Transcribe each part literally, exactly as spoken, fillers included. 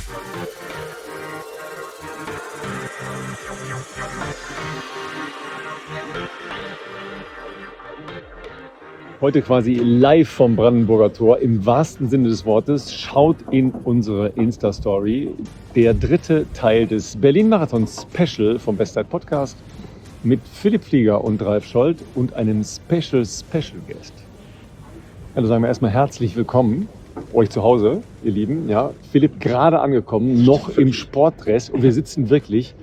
Heute quasi live vom Brandenburger Tor, im wahrsten Sinne des Wortes. Schaut in unsere Insta-Story. Der dritte Teil des Berlin-Marathon-Special vom Bestzeit Podcast mit Philipp Flieger und Ralf Scholz und einem Special-Special-Guest. Also sagen wir erstmal herzlich willkommen euch zu Hause, ihr Lieben. Ja, Philipp gerade angekommen, noch im Sportdress und wir sitzen wirklich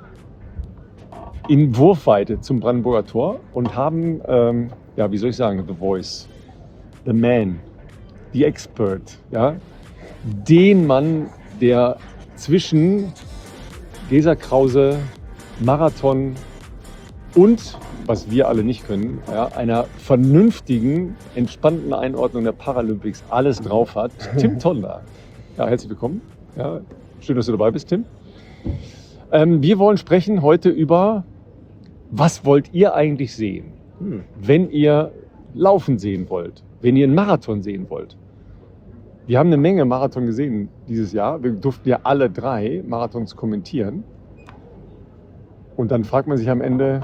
in Wurfweite zum Brandenburger Tor und haben, ähm, ja, wie soll ich sagen, the voice, the man, the expert, ja, den Mann, der zwischen Gesa Krause, Marathon und, was wir alle nicht können, ja, einer vernünftigen, entspannten Einordnung der Paralympics alles drauf hat. Tim Tonder. Ja, herzlich willkommen. Ja, schön, dass du dabei bist, Tim. Ähm, wir wollen sprechen heute über, was wollt ihr eigentlich sehen, hm. wenn ihr Laufen sehen wollt, wenn ihr einen Marathon sehen wollt. Wir haben eine Menge Marathon gesehen dieses Jahr. Wir durften ja alle drei Marathons kommentieren. Und dann fragt man sich am Ende,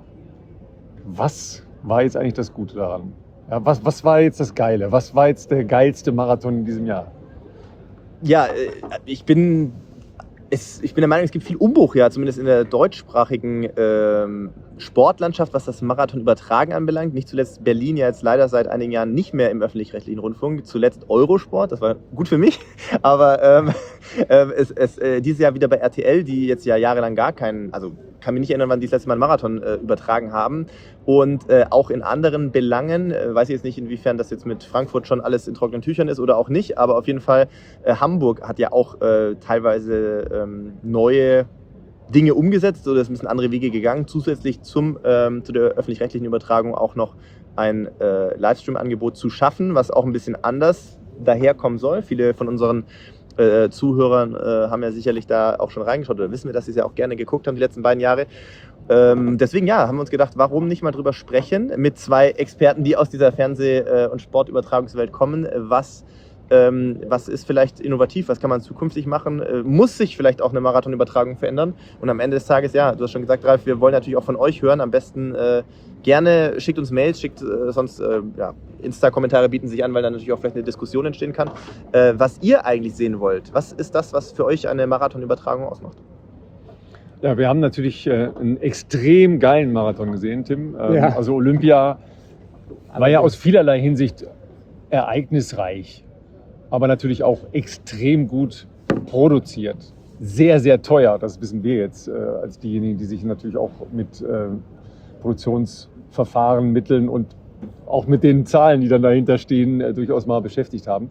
was war jetzt eigentlich das Gute daran? Ja, was, was war jetzt das Geile? Was war jetzt der geilste Marathon in diesem Jahr? Ja, ich bin, es, ich bin der Meinung, es gibt viel Umbruch, ja, zumindest in der deutschsprachigen ähm, Sportlandschaft, was das Marathon-Übertragen anbelangt. Nicht zuletzt Berlin ja jetzt leider seit einigen Jahren nicht mehr im öffentlich-rechtlichen Rundfunk. Zuletzt Eurosport, das war gut für mich, aber ähm, äh, es, es, äh, dieses Jahr wieder bei R T L, die jetzt ja jahrelang gar keinen, also kann mich nicht erinnern, wann die das letzte Mal einen Marathon äh, übertragen haben. Und äh, auch in anderen Belangen, äh, weiß ich jetzt nicht, inwiefern das jetzt mit Frankfurt schon alles in trockenen Tüchern ist oder auch nicht, aber auf jeden Fall, äh, Hamburg hat ja auch äh, teilweise ähm, neue Dinge umgesetzt oder ist ein bisschen andere Wege gegangen. Zusätzlich zum, ähm, zu der öffentlich-rechtlichen Übertragung auch noch ein äh, Livestream-Angebot zu schaffen, was auch ein bisschen anders daherkommen soll. Viele von unseren äh, Zuhörern äh, haben ja sicherlich da auch schon reingeschaut oder wissen wir, dass sie es ja auch gerne geguckt haben die letzten beiden Jahre. Ähm, deswegen ja, haben wir uns gedacht, warum nicht mal drüber sprechen mit zwei Experten, die aus dieser Fernseh- äh, und Sportübertragungswelt kommen. Was, ähm, was ist vielleicht innovativ, was kann man zukünftig machen? Äh, muss sich vielleicht auch eine Marathonübertragung verändern? Und am Ende des Tages, ja, du hast schon gesagt, Ralf, wir wollen natürlich auch von euch hören. Am besten äh, gerne schickt uns Mails, schickt äh, sonst, äh, ja, Insta-Kommentare bieten sich an, weil dann natürlich auch vielleicht eine Diskussion entstehen kann. Äh, was ihr eigentlich sehen wollt, was ist das, was für euch eine Marathonübertragung ausmacht? Ja, wir haben natürlich äh, einen extrem geilen Marathon gesehen, Tim. Ähm, Ja. Also Olympia war ja aus vielerlei Hinsicht ereignisreich, aber natürlich auch extrem gut produziert. Sehr, sehr teuer, das wissen wir jetzt äh, als diejenigen, die sich natürlich auch mit äh, Produktionsverfahren, Mitteln und auch mit den Zahlen, die dann dahinter stehen, äh, durchaus mal beschäftigt haben.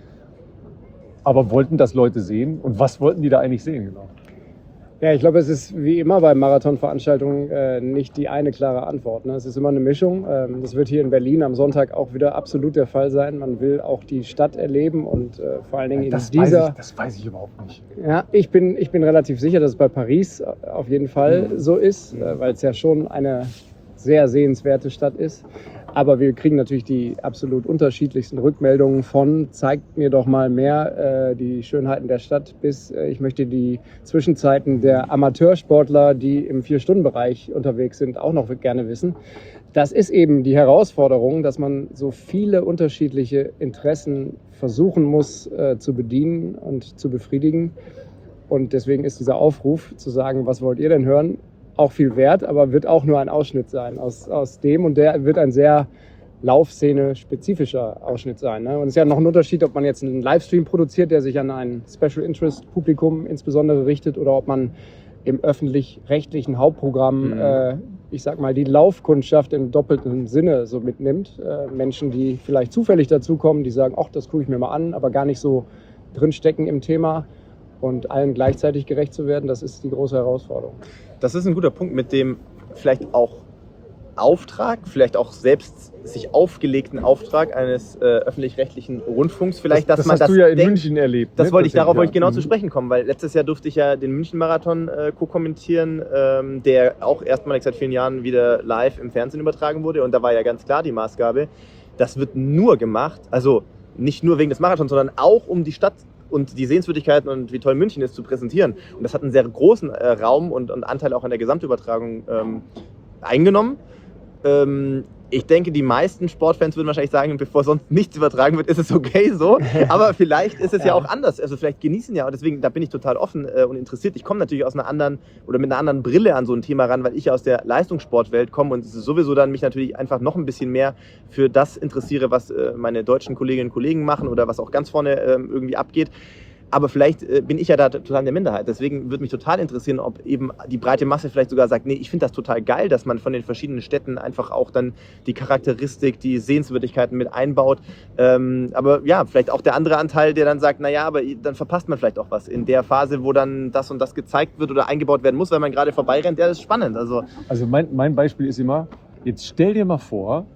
Aber wollten das Leute sehen? Und was wollten die da eigentlich sehen, genau? Ja, ich glaube, es ist wie immer bei Marathonveranstaltungen äh, nicht die eine klare Antwort. Ne? Es ist immer eine Mischung. Ähm, das wird hier in Berlin am Sonntag auch wieder absolut der Fall sein. Man will auch die Stadt erleben und äh, vor allen Dingen das in dieser... Weiß ich, das weiß ich überhaupt nicht. Ja, ich bin, ich bin relativ sicher, dass es bei Paris auf jeden Fall mhm. so ist, äh, weil es ja schon eine sehr sehenswerte Stadt ist. Aber wir kriegen natürlich die absolut unterschiedlichsten Rückmeldungen von zeigt mir doch mal mehr äh, die Schönheiten der Stadt bis äh, ich möchte die Zwischenzeiten der Amateursportler, die im Vier-Stunden-Bereich unterwegs sind, auch noch gerne wissen. Das ist eben die Herausforderung, dass man so viele unterschiedliche Interessen versuchen muss äh, zu bedienen und zu befriedigen. Und deswegen ist dieser Aufruf zu sagen, was wollt ihr denn hören, auch viel wert, aber wird auch nur ein Ausschnitt sein aus, aus dem und der wird ein sehr Laufszene-spezifischer Ausschnitt sein. Ne? Und es ist ja noch ein Unterschied, ob man jetzt einen Livestream produziert, der sich an ein Special Interest Publikum insbesondere richtet oder ob man im öffentlich-rechtlichen Hauptprogramm, mhm. äh, ich sag mal, die Laufkundschaft im doppelten Sinne so mitnimmt. Äh, Menschen, die vielleicht zufällig dazukommen, die sagen, ach, das gucke ich mir mal an, aber gar nicht so drinstecken im Thema. Und allen gleichzeitig gerecht zu werden, das ist die große Herausforderung. Das ist ein guter Punkt mit dem vielleicht auch Auftrag, vielleicht auch selbst sich aufgelegten Auftrag eines äh, öffentlich-rechtlichen Rundfunks. Vielleicht, das, dass das man hast das du ja in denkt, München erlebt. Das ne? wollte ich, darauf ja. wollte ich genau mhm. zu sprechen kommen, weil letztes Jahr durfte ich ja den München-Marathon äh, co-kommentieren, ähm, der auch erstmalig seit vielen Jahren wieder live im Fernsehen übertragen wurde. Und da war ja ganz klar die Maßgabe, das wird nur gemacht, also nicht nur wegen des Marathons, sondern auch um die Stadt und die Sehenswürdigkeiten und wie toll München ist zu präsentieren. Und das hat einen sehr großen äh, Raum und, und Anteil auch an der Gesamtübertragung ähm, eingenommen. Ähm, ich denke, die meisten Sportfans würden wahrscheinlich sagen, bevor sonst nichts übertragen wird, ist es okay so. Aber vielleicht ist es ja, ja auch anders. Also vielleicht genießen ja, und deswegen, da bin ich total offen äh, und interessiert. Ich komme natürlich aus einer anderen oder mit einer anderen Brille an so ein Thema ran, weil ich ja aus der Leistungssportwelt komme und sowieso dann mich natürlich einfach noch ein bisschen mehr für das interessiere, was äh, meine deutschen Kolleginnen und Kollegen machen oder was auch ganz vorne äh, irgendwie abgeht. Aber vielleicht äh, bin ich ja da total in der Minderheit. Deswegen würde mich total interessieren, ob eben die breite Masse vielleicht sogar sagt, nee, ich finde das total geil, dass man von den verschiedenen Städten einfach auch dann die Charakteristik, die Sehenswürdigkeiten mit einbaut. Ähm, aber ja, vielleicht auch der andere Anteil, der dann sagt, naja, aber dann verpasst man vielleicht auch was in der Phase, wo dann das und das gezeigt wird oder eingebaut werden muss, weil man gerade vorbeirennt. Ja, das ist spannend. Also, also mein, mein Beispiel ist immer, jetzt stell dir mal vor,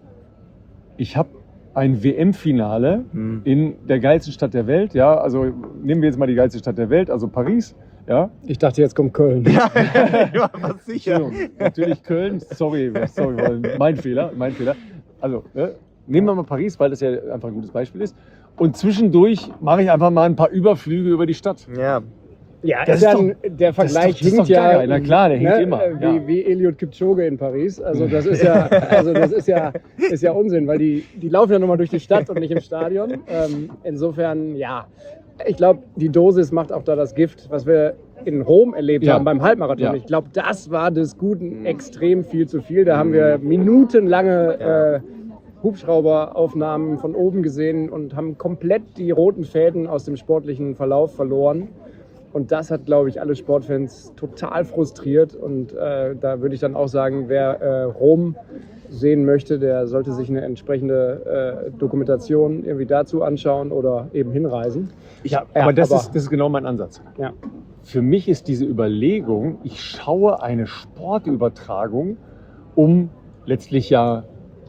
ich habe ein W M-Finale hm. in der geilsten Stadt der Welt, ja, also nehmen wir jetzt mal die geilste Stadt der Welt, also Paris, ja. Ich dachte, jetzt kommt Köln. Ja, ja was sicher. Natürlich Köln, sorry, sorry, mein Fehler, mein Fehler. Also, ne, nehmen wir mal Paris, weil das ja einfach ein gutes Beispiel ist. Und zwischendurch mache ich einfach mal ein paar Überflüge über die Stadt. Ja. Ja, das ist dann, doch, der Vergleich das ist doch, das hinkt ja, na klar, der hinkt ne, immer. Wie, ja. wie Eliud Kipchoge in Paris. Also das ist ja, also das ist ja, ist ja Unsinn, weil die, die laufen ja nochmal durch die Stadt und nicht im Stadion. Ähm, insofern, ja, ich glaube, die Dosis macht auch da das Gift, was wir in Rom erlebt ja. haben beim Halbmarathon. Ja. Ich glaube, das war des Guten extrem viel zu viel. Da haben wir minutenlange ja. äh, Hubschrauberaufnahmen von oben gesehen und haben komplett die roten Fäden aus dem sportlichen Verlauf verloren. Und das hat, glaube ich, alle Sportfans total frustriert. Und äh, da würde ich dann auch sagen, wer äh, Rom sehen möchte, der sollte sich eine entsprechende äh, Dokumentation irgendwie dazu anschauen oder eben hinreisen. Ja, aber, ja, das, aber ist, das ist genau mein Ansatz. Ja. Für mich ist diese Überlegung, ich schaue eine Sportübertragung, um letztlich ja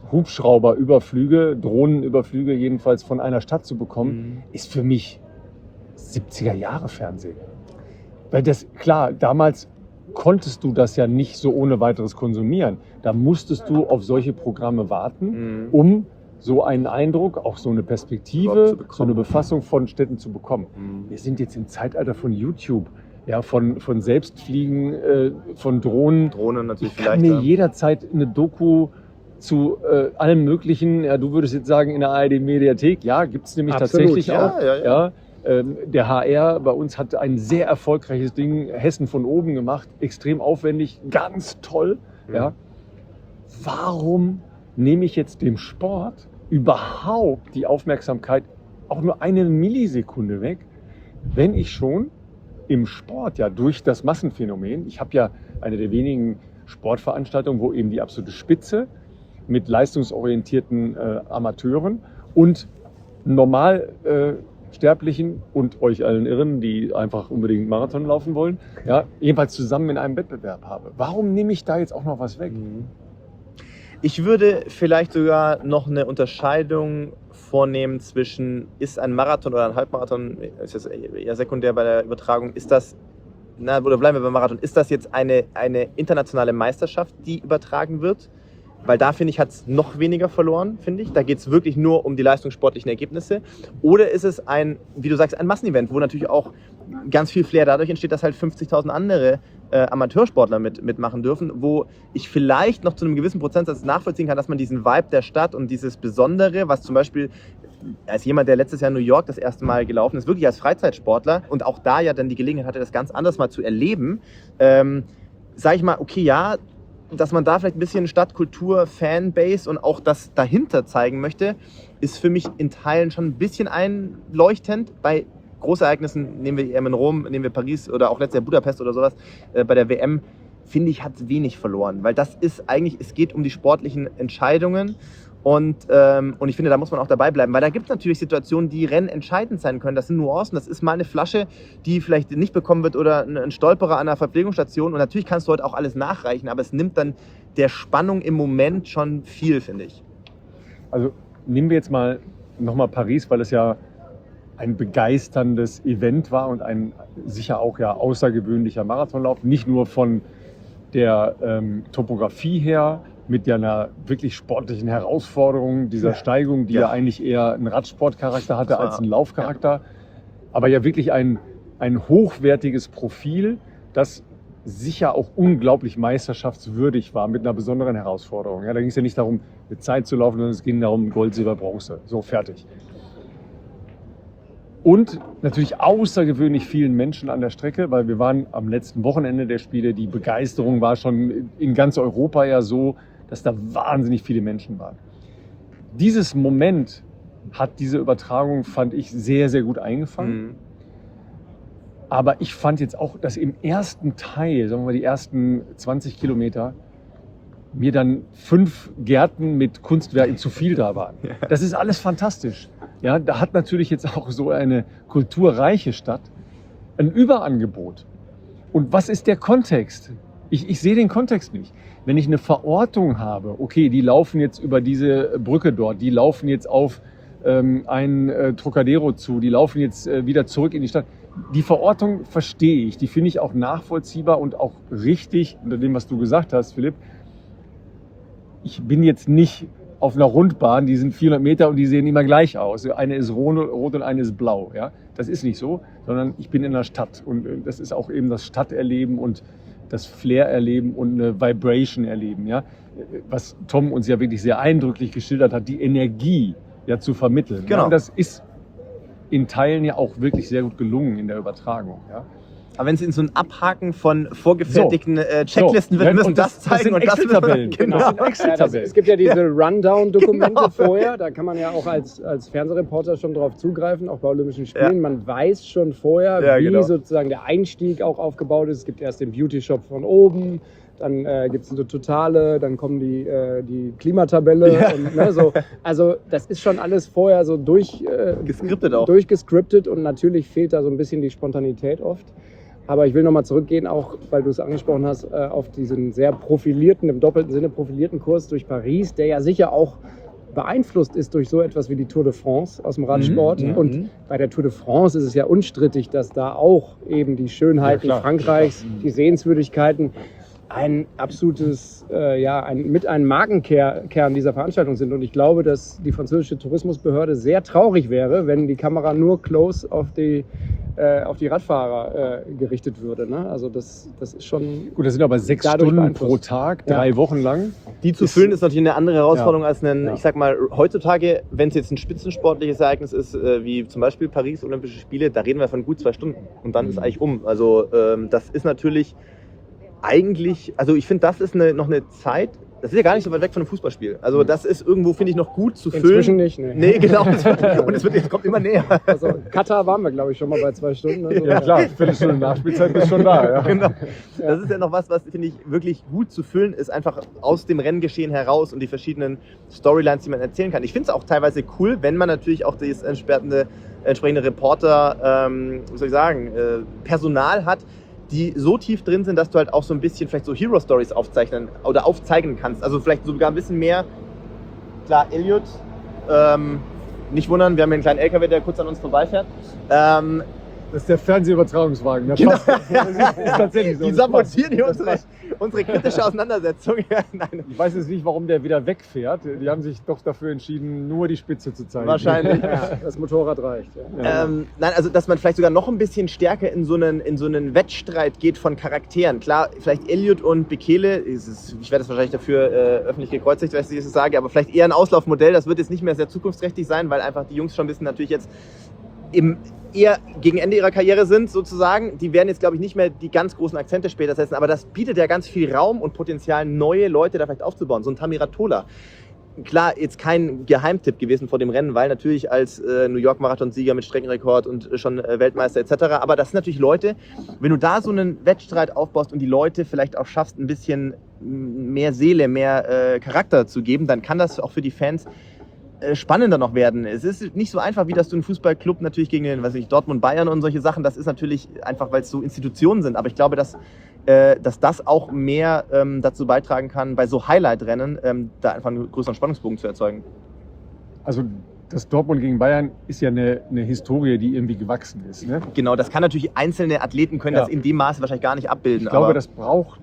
Hubschrauberüberflüge, Drohnenüberflüge jedenfalls von einer Stadt zu bekommen, mhm. ist für mich siebziger Jahre Fernsehen. Weil das, klar, damals konntest du das ja nicht so ohne weiteres konsumieren. Da musstest du auf solche Programme warten, mhm. um so einen Eindruck, auch so eine Perspektive, so eine Befassung von Städten zu bekommen. Mhm. Wir sind jetzt im Zeitalter von YouTube, ja, von, von Selbstfliegen, äh, von Drohnen. Drohnen natürlich ich kann vielleicht. mir ja. jederzeit eine Doku zu äh, allem Möglichen, ja, du würdest jetzt sagen in der A R D-Mediathek, ja, gibt es nämlich Absolut, tatsächlich ja, auch. Ja, ja. Ja, ähm, der H R bei uns hat ein sehr erfolgreiches Ding, Hessen von oben gemacht, extrem aufwendig, ganz toll. Mhm. Ja. Warum nehme ich jetzt dem Sport überhaupt die Aufmerksamkeit auch nur eine Millisekunde weg, wenn ich schon im Sport ja durch das Massenphänomen, ich habe ja eine der wenigen Sportveranstaltungen, wo eben die absolute Spitze mit leistungsorientierten äh, Amateuren und Normalsterblichen äh, und euch allen Irren, die einfach unbedingt Marathon laufen wollen, ja, jedenfalls zusammen in einem Wettbewerb habe. Warum nehme ich da jetzt auch noch was weg? Ich würde vielleicht sogar noch eine Unterscheidung vornehmen zwischen, ist ein Marathon oder ein Halbmarathon, ist jetzt eher sekundär bei der Übertragung, ist das, na, oder bleiben wir beim Marathon, ist das jetzt eine, eine internationale Meisterschaft, die übertragen wird? Weil da, finde ich, hat es noch weniger verloren, finde ich. Da geht es wirklich nur um die leistungssportlichen Ergebnisse. Oder ist es ein, wie du sagst, ein Massenevent, wo natürlich auch ganz viel Flair dadurch entsteht, dass halt fünfzigtausend andere äh, Amateursportler mit, mitmachen dürfen, wo ich vielleicht noch zu einem gewissen Prozentsatz nachvollziehen kann, dass man diesen Vibe der Stadt und dieses Besondere, was zum Beispiel als jemand, der letztes Jahr in New York das erste Mal gelaufen ist, wirklich als Freizeitsportler und auch da ja dann die Gelegenheit hatte, das ganz anders mal zu erleben, ähm, sage ich mal, okay, ja, dass man da vielleicht ein bisschen Stadtkultur, Fanbase und auch das dahinter zeigen möchte, ist für mich in Teilen schon ein bisschen einleuchtend. Bei Großereignissen, nehmen wir die E M in Rom, nehmen wir Paris oder auch letztes Jahr Budapest oder sowas, äh, bei der W M, finde ich, hat es wenig verloren. Weil das ist eigentlich, es geht um die sportlichen Entscheidungen und, ähm, und ich finde, da muss man auch dabei bleiben. Weil da gibt es natürlich Situationen, die rennentscheidend sein können. Das sind Nuancen, das ist mal eine Flasche, die vielleicht nicht bekommen wird oder ein Stolperer an einer Verpflegungsstation. Und natürlich kannst du heute auch alles nachreichen, aber es nimmt dann der Spannung im Moment schon viel, finde ich. Also nehmen wir jetzt mal nochmal Paris, weil es ja ein begeisterndes Event war und ein sicher auch ja außergewöhnlicher Marathonlauf. Nicht nur von der ähm, Topografie her, mit ja einer wirklich sportlichen Herausforderung dieser ja. Steigung, die ja. ja eigentlich eher einen Radsportcharakter hatte als einen Laufcharakter. Ja. aber ja wirklich ein, ein hochwertiges Profil, das sicher auch unglaublich meisterschaftswürdig war mit einer besonderen Herausforderung. Ja, da ging es ja nicht darum, eine Zeit zu laufen, sondern es ging darum Gold, Silber, Bronze. So, fertig. Und natürlich außergewöhnlich vielen Menschen an der Strecke, weil wir waren am letzten Wochenende der Spiele. Die Begeisterung war schon in ganz Europa ja so, dass da wahnsinnig viele Menschen waren. Dieses Moment hat diese Übertragung, fand ich, sehr, sehr gut eingefangen. Mhm. Aber ich fand jetzt auch, dass im ersten Teil, sagen wir mal die ersten zwanzig Kilometer, mir dann fünf Gärten mit Kunstwerken zu viel da waren. Das ist alles fantastisch. Ja, da hat natürlich jetzt auch so eine kulturreiche Stadt ein Überangebot. Und was ist der Kontext? Ich, ich sehe den Kontext nicht. Wenn ich eine Verortung habe, okay, die laufen jetzt über diese Brücke dort, die laufen jetzt auf ähm, ein äh, Trocadero zu, die laufen jetzt äh, wieder zurück in die Stadt. Die Verortung verstehe ich, die finde ich auch nachvollziehbar und auch richtig, unter dem, was du gesagt hast, Philipp. Ich bin jetzt nicht auf einer Rundbahn, die sind vierhundert Meter und die sehen immer gleich aus. Eine ist rot und eine ist blau. Ja? Das ist nicht so, sondern ich bin in der Stadt und das ist auch eben das Stadterleben und das Flair erleben und eine Vibration erleben. Ja? Was Tom uns ja wirklich sehr eindrücklich geschildert hat, die Energie ja zu vermitteln. Genau. Ja? Und das ist in Teilen ja auch wirklich sehr gut gelungen in der Übertragung. Ja? Aber wenn es in so ein Abhaken von vorgefertigten so. äh, Checklisten so. wird, müssen und das, das zeigen. Das sind Excel-Tabellen. Genau. Das sind Ja, das, Excel-Tabellen. es gibt ja diese Rundown-Dokumente Genau. vorher, da kann man ja auch als, als Fernsehreporter schon drauf zugreifen, auch bei Olympischen Spielen. Ja. Man weiß schon vorher, Ja, wie genau. sozusagen der Einstieg auch aufgebaut ist. Es gibt erst den Beauty-Shop von oben, dann äh, gibt es eine Totale, dann kommen die, äh, die Klimatabelle. Ja. Und, ne, so. Also das ist schon alles vorher so durch, äh, Geskriptet auch. durchgescriptet und natürlich fehlt da so ein bisschen die Spontanität oft. Aber ich will nochmal zurückgehen, auch weil du es angesprochen hast, äh, auf diesen sehr profilierten, im doppelten Sinne profilierten Kurs durch Paris, der ja sicher auch beeinflusst ist durch so etwas wie die Tour de France aus dem Radsport. Mhm, und mhm. bei der Tour de France ist es ja unstrittig, dass da auch eben die Schönheiten Ja, klar, Frankreichs, klar. die Sehenswürdigkeiten ein absolutes, äh, ja, ein, mit einem Markenkern dieser Veranstaltung sind. Und ich glaube, dass die französische Tourismusbehörde sehr traurig wäre, wenn die Kamera nur close auf die, äh, auf die Radfahrer äh, gerichtet würde. Ne? Also das, das ist schon... Gut, das sind aber sechs dadurch Stunden pro beeinflusst. Tag, Ja. drei Wochen lang. Die zu Ist- füllen ist natürlich eine andere Herausforderung Ja. als ein, Ja. ich sag mal, heutzutage, wenn es jetzt ein spitzensportliches Ereignis ist, äh, wie zum Beispiel Paris Olympische Spiele, da reden wir von gut zwei Stunden und dann ist eigentlich um. Also ähm, das ist natürlich eigentlich, also ich finde, das ist eine, noch eine Zeit, das ist ja gar nicht so weit weg von einem Fußballspiel. Also das ist irgendwo, finde ich, noch gut zu füllen. Inzwischen nicht, ne? Nee, genau. Und es, wird, es kommt immer näher. Also Katar waren wir, glaube ich, schon mal bei zwei Stunden. Also, Ja klar, Viertelstunde Nachspielzeit ist schon da. Ja. Genau. Das ist ja noch was, was, finde ich, wirklich gut zu füllen ist, einfach aus dem Renngeschehen heraus und die verschiedenen Storylines, die man erzählen kann. Ich finde es auch teilweise cool, wenn man natürlich auch das entsprechende, entsprechende Reporter, ähm, wie soll ich sagen, äh, Personal hat, die so tief drin sind, dass du halt auch so ein bisschen vielleicht so Hero-Stories aufzeichnen oder aufzeigen kannst. Also vielleicht sogar ein bisschen mehr, klar, Elliot, ähm, nicht wundern, wir haben hier einen kleinen L K W, der kurz an uns vorbeifährt. Ähm, Das ist der Fernsehübertragungswagen. Der Genau. passt. Das ist, ist tatsächlich so. die Das passt. sabotieren hier Das unsere, passt. unsere kritische Auseinandersetzung. Ja, nein, Ich weiß jetzt nicht, warum der wieder wegfährt. Die haben sich doch dafür entschieden, nur die Spitze zu zeigen. wahrscheinlich. ja, das Motorrad reicht. Ja. Ähm, nein, also dass man vielleicht sogar noch ein bisschen stärker in so einen, in so einen Wettstreit geht von Charakteren. Klar, vielleicht Elliot und Bekele, ist es, ich werde das wahrscheinlich dafür äh, öffentlich gekreuzigt, was ich das sage, aber vielleicht eher ein Auslaufmodell. Das wird jetzt nicht mehr sehr zukunftsträchtig sein, weil einfach die Jungs schon ein bisschen natürlich jetzt im eher gegen Ende ihrer Karriere sind, sozusagen. Die werden jetzt, glaube ich, nicht mehr die ganz großen Akzente später setzen, aber das bietet ja ganz viel Raum und Potenzial, neue Leute da vielleicht aufzubauen. So ein Tamiratola. Klar, jetzt kein Geheimtipp gewesen vor dem Rennen, weil natürlich als äh, New York Marathon-Sieger mit Streckenrekord und äh, schon äh, Weltmeister et cetera. Aber das sind natürlich Leute, wenn du da so einen Wettstreit aufbaust und die Leute vielleicht auch schaffst, ein bisschen mehr Seele, mehr äh, Charakter zu geben, dann kann das auch für die Fans äh, spannender noch werden. Es ist nicht so einfach, wie dass du einen Fußballclub natürlich gegen den, weiß ich, Dortmund, Bayern und solche Sachen, das ist natürlich einfach, weil es so Institutionen sind. Aber ich glaube, dass äh, dass das auch mehr ähm, dazu beitragen kann, bei so Highlight-Rennen ähm, da einfach einen größeren Spannungsbogen zu erzeugen. Also das Dortmund gegen Bayern ist ja eine, eine Historie, die irgendwie gewachsen ist. Ne? Genau, das kann natürlich einzelne Athleten können Ja. das in dem Maße wahrscheinlich gar nicht abbilden. Ich glaube, aber das braucht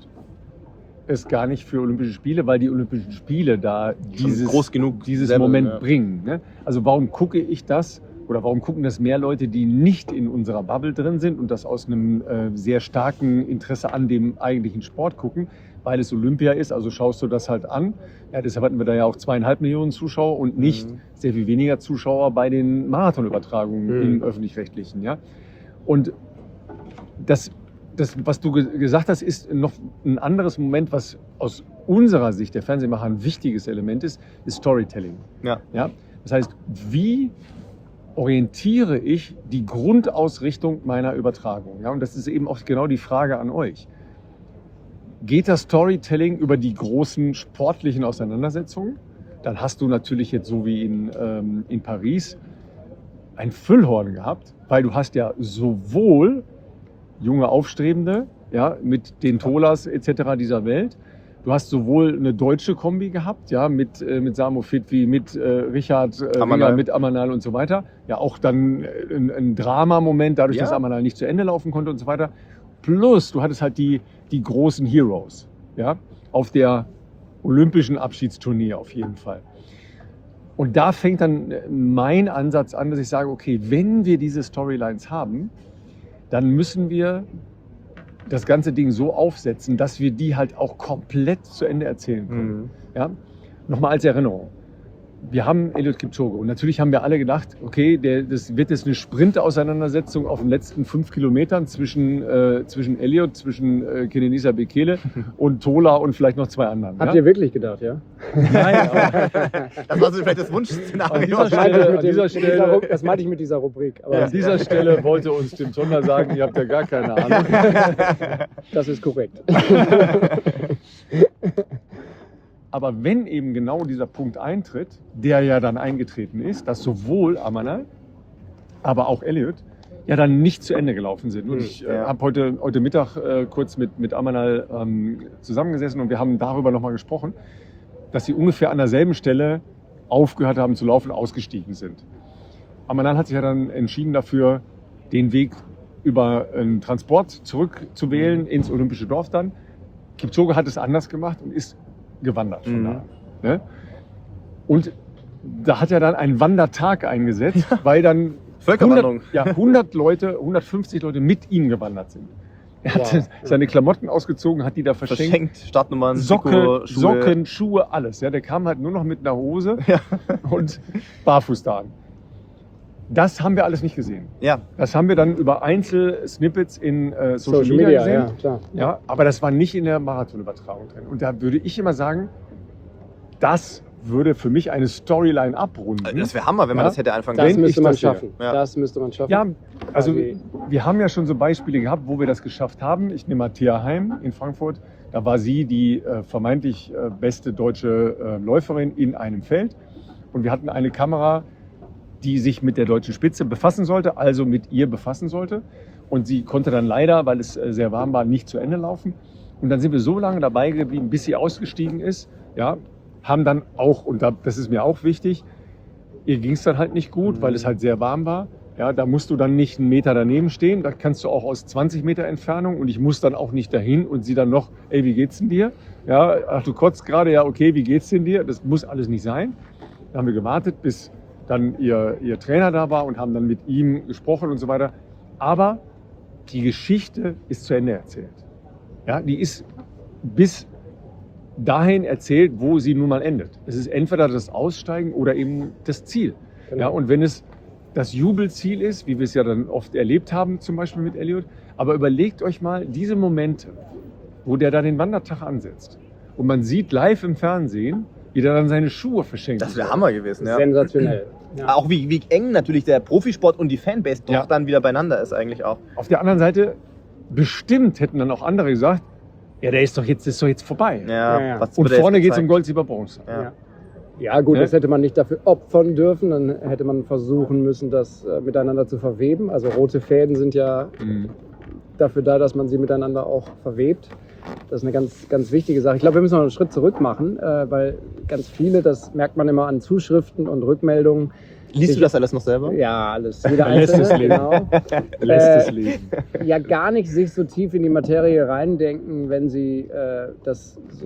es gar nicht für Olympische Spiele, weil die Olympischen Spiele da schon dieses, groß genug dieses selber, Moment ja. bringen. Ne? Also warum gucke ich das oder warum gucken das mehr Leute, die nicht in unserer Bubble drin sind und das aus einem äh, sehr starken Interesse an dem eigentlichen Sport gucken, weil es Olympia ist, also schaust du das halt an. Ja, deshalb hatten wir da ja auch zweieinhalb Millionen Zuschauer und nicht mhm. sehr viel weniger Zuschauer bei den Marathonübertragungen mhm. im Öffentlich-Rechtlichen. Ja? Und das, das, was du ge- gesagt hast, ist noch ein anderes Moment, was aus unserer Sicht der Fernsehmacher ein wichtiges Element ist, ist Storytelling. Ja. Ja? Das heißt, wie orientiere ich die Grundausrichtung meiner Übertragung? Ja? Und das ist eben auch genau die Frage an euch. Geht das Storytelling über die großen sportlichen Auseinandersetzungen? Dann hast du natürlich jetzt so wie in, ähm, in Paris ein Füllhorn gehabt, weil du hast ja sowohl junge Aufstrebende, ja, mit den Tolas et cetera dieser Welt, du hast sowohl eine deutsche Kombi gehabt, ja, mit, äh, mit Samo Fitwi, mit äh, Richard äh, Ringer, mit Amanal und so weiter. Ja, auch dann äh, ein, ein Drama-Moment, dadurch, ja. dass Amanal nicht zu Ende laufen konnte und so weiter. Plus, du hattest halt die, die großen Heroes, ja, auf der olympischen Abschiedstournee auf jeden Fall. Und da fängt dann mein Ansatz an, dass ich sage, okay, wenn wir diese Storylines haben, dann müssen wir das ganze Ding so aufsetzen, dass wir die halt auch komplett zu Ende erzählen können. Mhm. Ja? Nochmal als Erinnerung. Wir haben Eliud Kipchoge und natürlich haben wir alle gedacht, okay, der, das wird jetzt eine Sprint-Auseinandersetzung auf den letzten fünf Kilometern zwischen, äh, zwischen Eliud, zwischen äh, Kenenisa Bekele und Tola und vielleicht noch zwei anderen. Habt ja? ihr wirklich gedacht, ja? Nein, aber das war so vielleicht das Wunschszenario. An dieser Stelle, an dieser Stelle, das meinte ich mit dieser Rubrik. Aber an ja. dieser Stelle wollte uns Tim Tonder sagen, ihr habt ja gar keine Ahnung. Das ist korrekt. Aber wenn eben genau dieser Punkt eintritt, der ja dann eingetreten ist, dass sowohl Amanal, aber auch Eliud ja dann nicht zu Ende gelaufen sind. Und ich äh, ja. habe heute, heute Mittag äh, kurz mit, mit Amanal ähm, zusammengesessen und wir haben darüber nochmal gesprochen, dass sie ungefähr an derselben Stelle aufgehört haben zu laufen, ausgestiegen sind. Amanal hat sich ja dann entschieden dafür, den Weg über einen Transport zurückzuwählen mhm. ins Olympische Dorf dann. Kipchoge hat es anders gemacht und ist gewandert von mhm. da. Ne? Und da hat er dann einen Wandertag eingesetzt, ja. weil dann Völkerwanderung. hundert, ja, hundert Leute, hundertfünfzig Leute mit ihm gewandert sind. Er hat wow. seine Klamotten ausgezogen, hat die da verschenkt. Verschenkt, Startnummern, Socke, Schuhe. Socken, Schuhe, alles. Ja, der kam halt nur noch mit einer Hose ja. und barfuß da an. Das haben wir alles nicht gesehen. Ja. Das haben wir dann über Einzel-Snippets in äh, Social, Social Media, Media gesehen. Ja, klar. Ja, aber das war nicht in der Marathonübertragung drin. Und da würde ich immer sagen, das würde für mich eine Storyline abrunden. Also das wäre Hammer, wenn man ja? das hätte anfangen Das können. müsste man das schaffen. Ja. Das müsste man schaffen. Ja, also Quasi. wir haben ja schon so Beispiele gehabt, wo wir das geschafft haben. Ich nehme mal Thea Heim in Frankfurt. Da war sie die äh, vermeintlich äh, beste deutsche äh, Läuferin in einem Feld. Und wir hatten eine Kamera, die sich mit der deutschen Spitze befassen sollte, also mit ihr befassen sollte. Und sie konnte dann leider, weil es äh, sehr warm war, nicht zu Ende laufen. Und dann sind wir so lange dabei geblieben, bis sie ausgestiegen ist. Ja, haben dann auch, und das ist mir auch wichtig, ihr ging es dann halt nicht gut, weil es halt sehr warm war. Ja, da musst du dann nicht einen Meter daneben stehen, da kannst du auch aus zwanzig Meter Entfernung und ich muss dann auch nicht dahin und sie dann noch, ey, wie geht's denn dir? Ja, ach, du kotzt gerade, ja, okay, wie geht's denn dir? Das muss alles nicht sein. Da haben wir gewartet, bis dann ihr, ihr Trainer da war und haben dann mit ihm gesprochen und so weiter. Aber die Geschichte ist zu Ende erzählt. Ja, die ist bis dahin erzählt, wo sie nun mal endet. Es ist entweder das Aussteigen oder eben das Ziel. Genau. Ja, und wenn es das Jubelziel ist, wie wir es ja dann oft erlebt haben, zum Beispiel mit Eliud, aber überlegt euch mal diese Momente, wo der da den Wandertag ansetzt und man sieht live im Fernsehen, wie der dann seine Schuhe verschenkt. Das wäre Hammer gewesen, ja. Sensationell. Ja. Auch wie, wie eng natürlich der Profisport und die Fanbase doch Ja. dann wieder beieinander ist eigentlich auch. Auf der anderen Seite, bestimmt hätten dann auch andere gesagt, ja, der ist doch jetzt, ist doch jetzt vorbei. Ja, Ja, ja. was Und wird er jetzt vorne geht es um gezeigt? Gold, Silber, Bronze. Ja. Ja. Ja gut, Ne? das hätte man nicht dafür opfern dürfen, dann hätte man versuchen müssen, das äh, miteinander zu verweben. Also rote Fäden sind ja Mhm. dafür da, dass man sie miteinander auch verwebt. Das ist eine ganz, ganz wichtige Sache. Ich glaube, wir müssen noch einen Schritt zurück machen, äh, weil ganz viele, das merkt man immer an Zuschriften und Rückmeldungen. Liest Ich- du das alles noch selber? Ja, alles. Jeder Er lässt es Einzelne, lesen. genau. Lässt Äh, es lesen. Ja, gar nicht sich so tief in die Materie reindenken, wenn sie äh, das so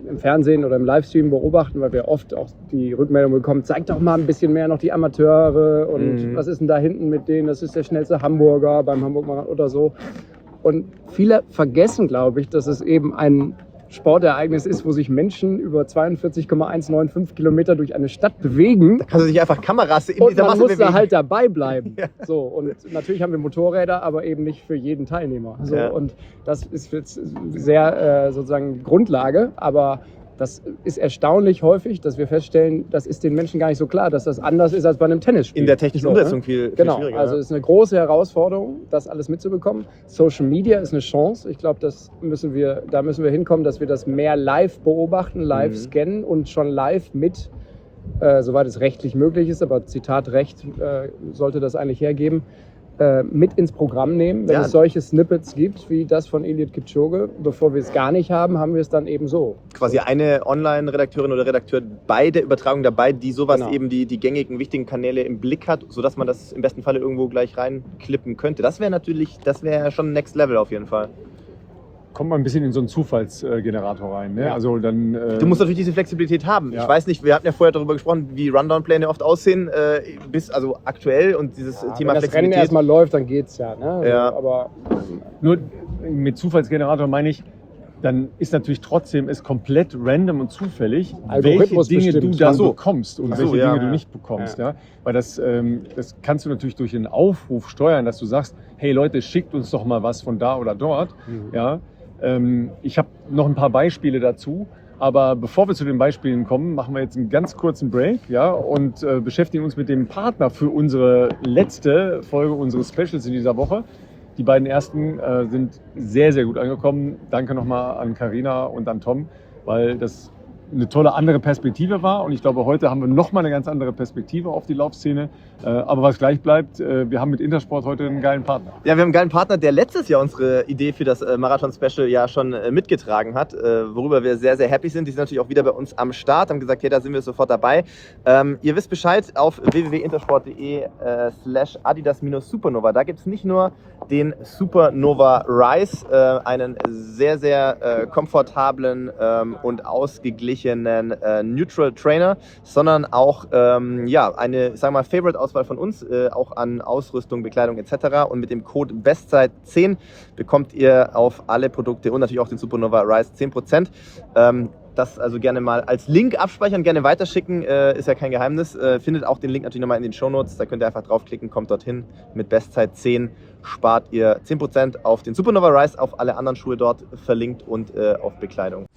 im Fernsehen oder im Livestream beobachten, weil wir oft auch die Rückmeldung bekommen, zeig doch mal ein bisschen mehr noch die Amateure und Mhm. was ist denn da hinten mit denen, das ist der schnellste Hamburger beim Hamburg-Marathon oder so. Und viele vergessen, glaube ich, dass es eben ein Sportereignis ist, wo sich Menschen über zweiundvierzig Komma hundertfünfundneunzig Kilometer durch eine Stadt bewegen. Kannst du dich einfach Kameras in Und dieser man Masse muss bewegen. da halt dabei bleiben. Ja. So, und natürlich haben wir Motorräder, aber eben nicht für jeden Teilnehmer. So, Ja. Und das ist jetzt sehr äh, sozusagen Grundlage, aber das ist erstaunlich häufig, dass wir feststellen, das ist den Menschen gar nicht so klar, dass das anders ist als bei einem Tennisspiel. In der technischen So, Umsetzung ne? viel, viel Genau, schwieriger. also ja. es ist eine große Herausforderung, das alles mitzubekommen. Social Media ist eine Chance. Ich glaube, das müssen wir, da müssen wir hinkommen, dass wir das mehr live beobachten, live Mhm. scannen und schon live mit, äh, soweit es rechtlich möglich ist, aber Zitat Recht äh, sollte das eigentlich hergeben, äh, mit ins Programm nehmen, wenn Ja. es solche Snippets gibt, wie das von Eliud Kipchoge. Bevor wir es gar nicht haben, haben wir es dann eben so. Quasi eine Online-Redakteurin oder Redakteur bei der Übertragung dabei, die sowas Genau. eben die, die gängigen, wichtigen Kanäle im Blick hat, sodass man das im besten Falle irgendwo gleich reinklippen könnte. Das wäre natürlich, das wäre schon Next Level auf jeden Fall. Kommt man ein bisschen in so einen Zufallsgenerator rein. Ne? Ja. Also dann, äh, Du musst natürlich diese Flexibilität haben. Ja. Ich weiß nicht, wir hatten ja vorher darüber gesprochen, wie Rundown-Pläne oft aussehen, äh, bis also aktuell und dieses Ja, Thema wenn das Rennen Flexibilität. erstmal läuft, dann geht's ja. Ne? Also, Ja. Aber nur mit Zufallsgenerator meine ich, dann ist natürlich trotzdem es komplett random und zufällig, welche Algorithmus Dinge bestimmt. du dann Ach so. bekommst und Ach so, welche ja. Dinge du Ja. nicht bekommst. Ja. Ja. Weil das, ähm, das kannst du natürlich durch den Aufruf steuern, dass du sagst, hey Leute, schickt uns doch mal was von da oder dort. Mhm. Ja. Ähm, ich habe noch ein paar Beispiele dazu. Aber bevor wir zu den Beispielen kommen, machen wir jetzt einen ganz kurzen Break, ja, und äh, beschäftigen uns mit dem Partner für unsere letzte Folge unseres Specials in dieser Woche. Die beiden ersten äh, sind sehr, sehr gut angekommen. Danke nochmal an Carina und an Tom, weil das eine tolle andere Perspektive war. Und ich glaube, heute haben wir nochmal eine ganz andere Perspektive auf die Laufszene. Äh, aber was gleich bleibt, äh, wir haben mit Intersport heute einen geilen Partner. Ja, wir haben einen geilen Partner, der letztes Jahr unsere Idee für das äh, Marathon-Special ja schon äh, mitgetragen hat, äh, worüber wir sehr, sehr happy sind. Die sind natürlich auch wieder bei uns am Start, haben gesagt, hey, da sind wir sofort dabei. Ähm, ihr wisst Bescheid, auf w w w punkt intersport punkt de äh, slash adidas-supernova. Da gibt es nicht nur den Supernova Rise, äh, einen sehr, sehr äh, komfortablen ähm, und ausgeglichenen äh, Neutral Trainer, sondern auch ähm, ja, eine, sagen wir mal, Favorite-Auswahl von uns, äh, auch an Ausrüstung, Bekleidung et cetera. Und mit dem Code Bestzeit zehn bekommt ihr auf alle Produkte und natürlich auch den Supernova Rise zehn Prozent. Ähm, das also gerne mal als Link abspeichern, gerne weiterschicken, äh, ist ja kein Geheimnis. Äh, findet auch den Link natürlich nochmal in den Shownotes, da könnt ihr einfach draufklicken, kommt dorthin. Mit Bestzeit zehn spart ihr zehn Prozent auf den Supernova Rise, auf alle anderen Schuhe dort verlinkt und äh, auf Bekleidung.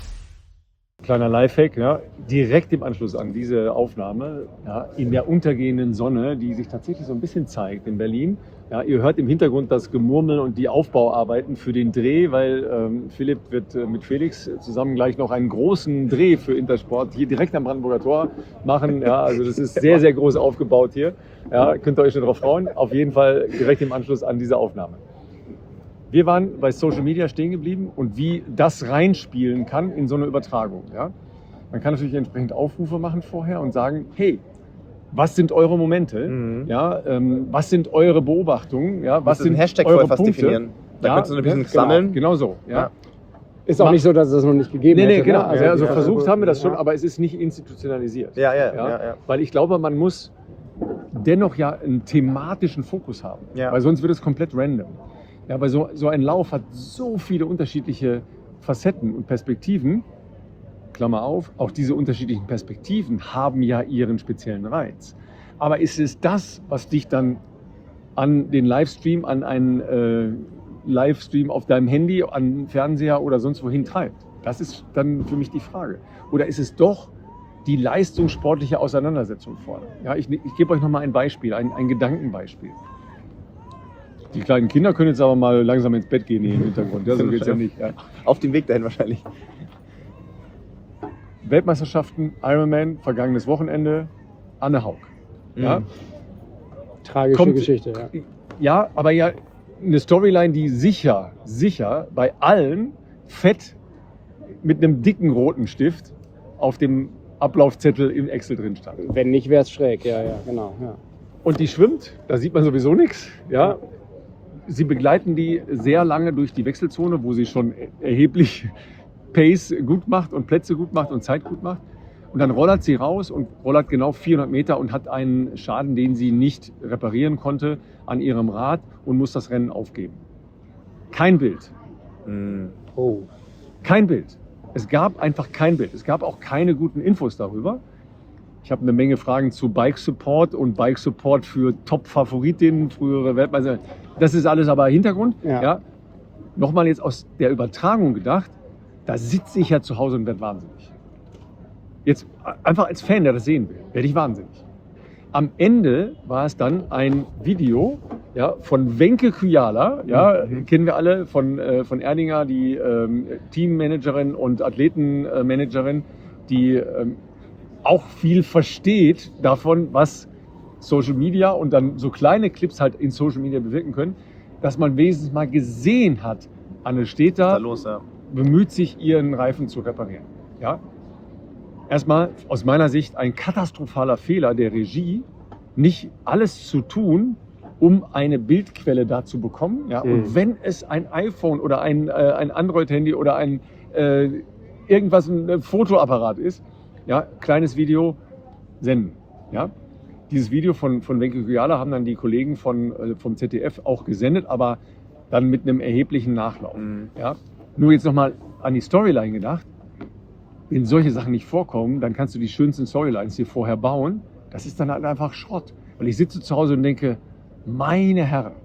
Kleiner Lifehack, ja, direkt im Anschluss an diese Aufnahme, ja, in der untergehenden Sonne, die sich tatsächlich so ein bisschen zeigt in Berlin. Ja, ihr hört im Hintergrund das Gemurmel und die Aufbauarbeiten für den Dreh, weil ähm, Philipp wird äh, mit Felix zusammen gleich noch einen großen Dreh für Intersport hier direkt am Brandenburger Tor machen. Ja, also das ist sehr, sehr groß aufgebaut hier. Ja, könnt ihr euch schon darauf freuen. Auf jeden Fall direkt im Anschluss an diese Aufnahme. Wir waren bei Social Media stehen geblieben und wie das reinspielen kann in so eine Übertragung. Ja? Man kann natürlich entsprechend Aufrufe machen vorher und sagen, hey, was sind eure Momente? Mhm. Ja, ähm, was sind eure Beobachtungen? Ja, was Musst du einen sind Hashtag eure vorher fast Punkte? definieren. Da Ja, könntest du ein bisschen genau, sammeln. Genau so. Ja. Ja. ist auch Ma- nicht so, dass es das noch nicht gegeben Nee, nee, hätte. genau. Ne? Also, also ja, versucht haben wir das schon, ja. aber es ist nicht institutionalisiert. Ja, ja, Ja? ja. ja, Weil ich glaube, man muss dennoch ja einen thematischen Fokus haben. Ja. Weil sonst wird es komplett random. Ja, weil so, so ein Lauf hat so viele unterschiedliche Facetten und Perspektiven. Klammer auf, auch diese unterschiedlichen Perspektiven haben ja ihren speziellen Reiz. Aber ist es das, was dich dann an den Livestream, an einen äh, Livestream auf deinem Handy, an den Fernseher oder sonst wohin treibt? Das ist dann für mich die Frage. Oder ist es doch die leistungssportliche Auseinandersetzung vorne? Ja, ich, ich gebe euch noch mal ein Beispiel, ein, ein Gedankenbeispiel. Die kleinen Kinder können jetzt aber mal langsam ins Bett gehen hier im Hintergrund. Ja, so geht's ja nicht. Ja. Auf dem Weg dahin wahrscheinlich. Weltmeisterschaften, Ironman, vergangenes Wochenende, Anne Haug. Ja? Mhm. Tragische Kommt- Geschichte, ja. Ja, aber ja eine Storyline, die sicher, sicher bei allen fett mit einem dicken roten Stift auf dem Ablaufzettel im Excel drin stand. Wenn nicht, wäre es schräg, ja, ja, genau. Ja. Und die schwimmt, da sieht man sowieso nichts. Ja. Sie begleiten die sehr lange durch die Wechselzone, wo sie schon erheblich Pace gut macht und Plätze gut macht und Zeit gut macht. Und dann rollert sie raus und rollert genau vierhundert Meter und hat einen Schaden, den sie nicht reparieren konnte an ihrem Rad und muss das Rennen aufgeben. Kein Bild. Mhm. Oh. Kein Bild. Es gab einfach kein Bild. Es gab auch keine guten Infos darüber. Ich habe eine Menge Fragen zu Bike Support und Bike Support für Top-Favoritinnen, frühere Weltmeister. Das ist alles aber Hintergrund. Ja. Ja. Nochmal jetzt aus der Übertragung gedacht, da sitze ich ja zu Hause und werde wahnsinnig. Jetzt einfach als Fan, der das sehen will, werde ich wahnsinnig. Am Ende war es dann ein Video, ja, von Wenke Kyala, ja, Mhm. kennen wir alle, von, äh, von Erdinger, die ähm, Teammanagerin und Athletenmanagerin, die ähm, auch viel versteht davon, was Social Media und dann so kleine Clips halt in Social Media bewirken können, dass man wenigstens mal gesehen hat, Anne steht Was ist da, da los, ja. bemüht sich, ihren Reifen zu reparieren. Ja? Erstmal aus meiner Sicht ein katastrophaler Fehler der Regie, nicht alles zu tun, um eine Bildquelle da zu bekommen. Ja? Mhm. Und wenn es ein iPhone oder ein, äh, ein Android-Handy oder ein äh, irgendwas, ein äh, Fotoapparat ist, ja, kleines Video senden. Ja? Dieses Video von, von Wenke Kyala haben dann die Kollegen von, äh, vom Z D F auch gesendet, aber dann mit einem erheblichen Nachlauf. Mhm. Ja? Nur jetzt nochmal an die Storyline gedacht. Wenn solche Sachen nicht vorkommen, dann kannst du die schönsten Storylines dir vorher bauen. Das ist dann halt einfach Schrott. Weil ich sitze zu Hause und denke, meine Herren,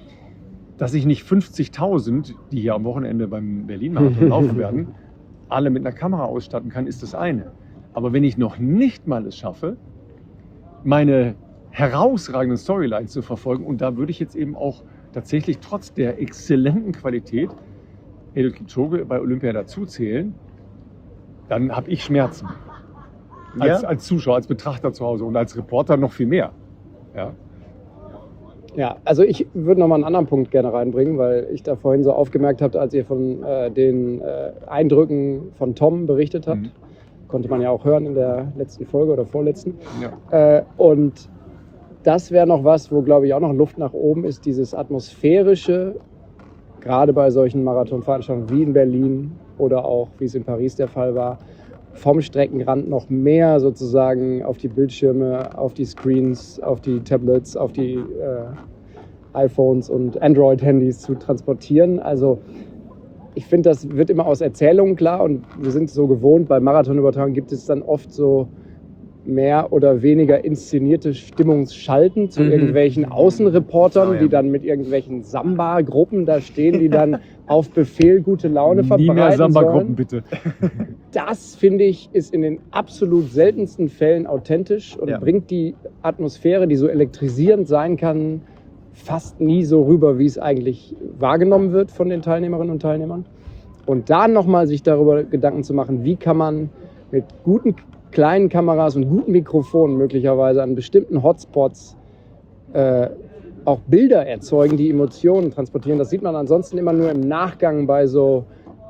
dass ich nicht fünfzigtausend, die hier am Wochenende beim Berlin-Marathon laufen werden, alle mit einer Kamera ausstatten kann, ist das eine. Aber wenn ich noch nicht mal es schaffe, meine herausragenden Storylines zu verfolgen, und da würde ich jetzt eben auch tatsächlich trotz der exzellenten Qualität Eliud Kipchoge bei Olympia dazuzählen, dann habe ich Schmerzen. Als, Ja? als Zuschauer, als Betrachter zu Hause und als Reporter noch viel mehr. Ja. Ja, also ich würde noch mal einen anderen Punkt gerne reinbringen, weil ich da vorhin so aufgemerkt habe, als ihr von äh, den äh, Eindrücken von Tom berichtet habt. Mhm. Konnte man ja auch hören in der letzten Folge oder vorletzten. Ja. Äh, und das wäre noch was, wo, glaube ich, auch noch Luft nach oben ist, dieses atmosphärische, gerade bei solchen Marathonveranstaltungen wie in Berlin oder auch, wie es in Paris der Fall war, vom Streckenrand noch mehr sozusagen auf die Bildschirme, auf die Screens, auf die Tablets, auf die äh, iPhones und Android-Handys zu transportieren. Also ich finde, das wird immer aus Erzählungen klar und wir sind so gewohnt, bei Marathonübertragungen gibt es dann oft so mehr oder weniger inszenierte Stimmungsschalten zu Mhm. irgendwelchen Außenreportern, Oh ja. die dann mit irgendwelchen Samba-Gruppen da stehen, die dann auf Befehl gute Laune verbreiten Nie mehr Samba-Gruppen, sollen. bitte. Das, finde ich, ist in den absolut seltensten Fällen authentisch und Ja. bringt die Atmosphäre, die so elektrisierend sein kann, fast nie so rüber, wie es eigentlich wahrgenommen wird von den Teilnehmerinnen und Teilnehmern. Und da nochmal sich darüber Gedanken zu machen, wie kann man mit guten kleinen Kameras und guten Mikrofonen möglicherweise an bestimmten Hotspots äh, auch Bilder erzeugen, die Emotionen transportieren. Das sieht man ansonsten immer nur im Nachgang bei so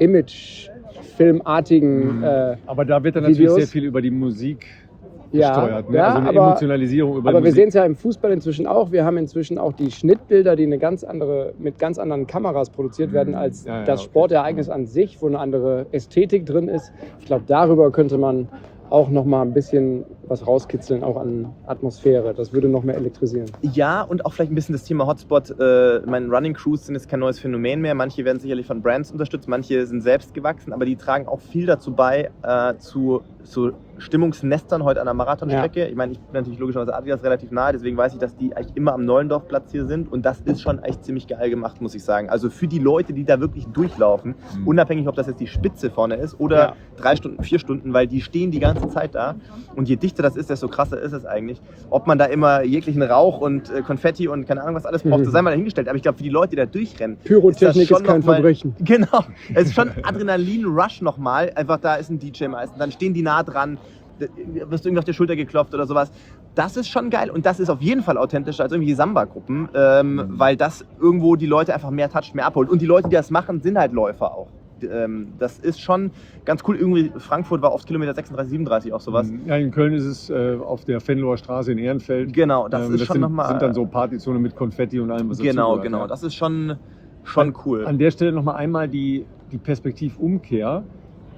Image-filmartigen äh, Aber da wird dann natürlich Videos. sehr viel über die Musik Ja, gesteuert. Ne? ja, Also eine aber- Emotionalisierung über Aber die wir Musik. sehen es ja im Fußball inzwischen auch. Wir haben inzwischen auch die Schnittbilder, die eine ganz andere, mit ganz anderen Kameras produziert werden als Ja, ja, das okay. Sportereignis an sich, wo eine andere Ästhetik drin ist. Ich glaube, darüber könnte man auch noch mal ein bisschen was rauskitzeln, auch an Atmosphäre. Das würde noch mehr elektrisieren. Ja, und auch vielleicht ein bisschen das Thema Hotspot. Äh, meine Running Crews sind jetzt kein neues Phänomen mehr. Manche werden sicherlich von Brands unterstützt, manche sind selbst gewachsen, aber die tragen auch viel dazu bei, äh, zu, zu Stimmungsnestern heute an der Marathonstrecke. Ja. Ich meine, ich bin natürlich logischerweise Adidas relativ nahe, deswegen weiß ich, dass die eigentlich immer am Neulendorfplatz hier sind und das ist schon echt ziemlich geil gemacht, muss ich sagen. Also für die Leute, die da wirklich durchlaufen, Mhm. unabhängig, ob das jetzt die Spitze vorne ist oder Ja. drei Stunden, vier Stunden, weil die stehen die ganze Zeit da und je dichter das ist, desto krasser ist es eigentlich. Ob man da immer jeglichen Rauch und äh, Konfetti und keine Ahnung was alles braucht, Mhm. das sei mal dahingestellt. Aber ich glaube, für die Leute, die da durchrennen, Pyrotechnik ist, das ist schon kein noch mal- Verbrechen. Genau, es ist schon Adrenalin-Rush nochmal. Einfach da ist ein D J meistens, dann stehen die nah dran, da wirst du irgendwie auf die Schulter geklopft oder sowas. Das ist schon geil und das ist auf jeden Fall authentischer als irgendwie Samba-Gruppen, ähm, weil das irgendwo die Leute einfach mehr toucht, mehr abholt. Und die Leute, die das machen, sind halt Läufer auch. Ähm, das ist schon ganz cool. Irgendwie Frankfurt war oft Kilometer sechsunddreißig, siebenunddreißig auch sowas. Ja, in Köln ist es äh, auf der Venloer Straße in Ehrenfeld. Genau, das Ähm, ist schon sind, nochmal. sind dann so Partyzone mit Konfetti und allem, was Genau, dazugehört, genau. ja. Das ist schon, schon cool. An der Stelle nochmal einmal die, die Perspektivumkehr.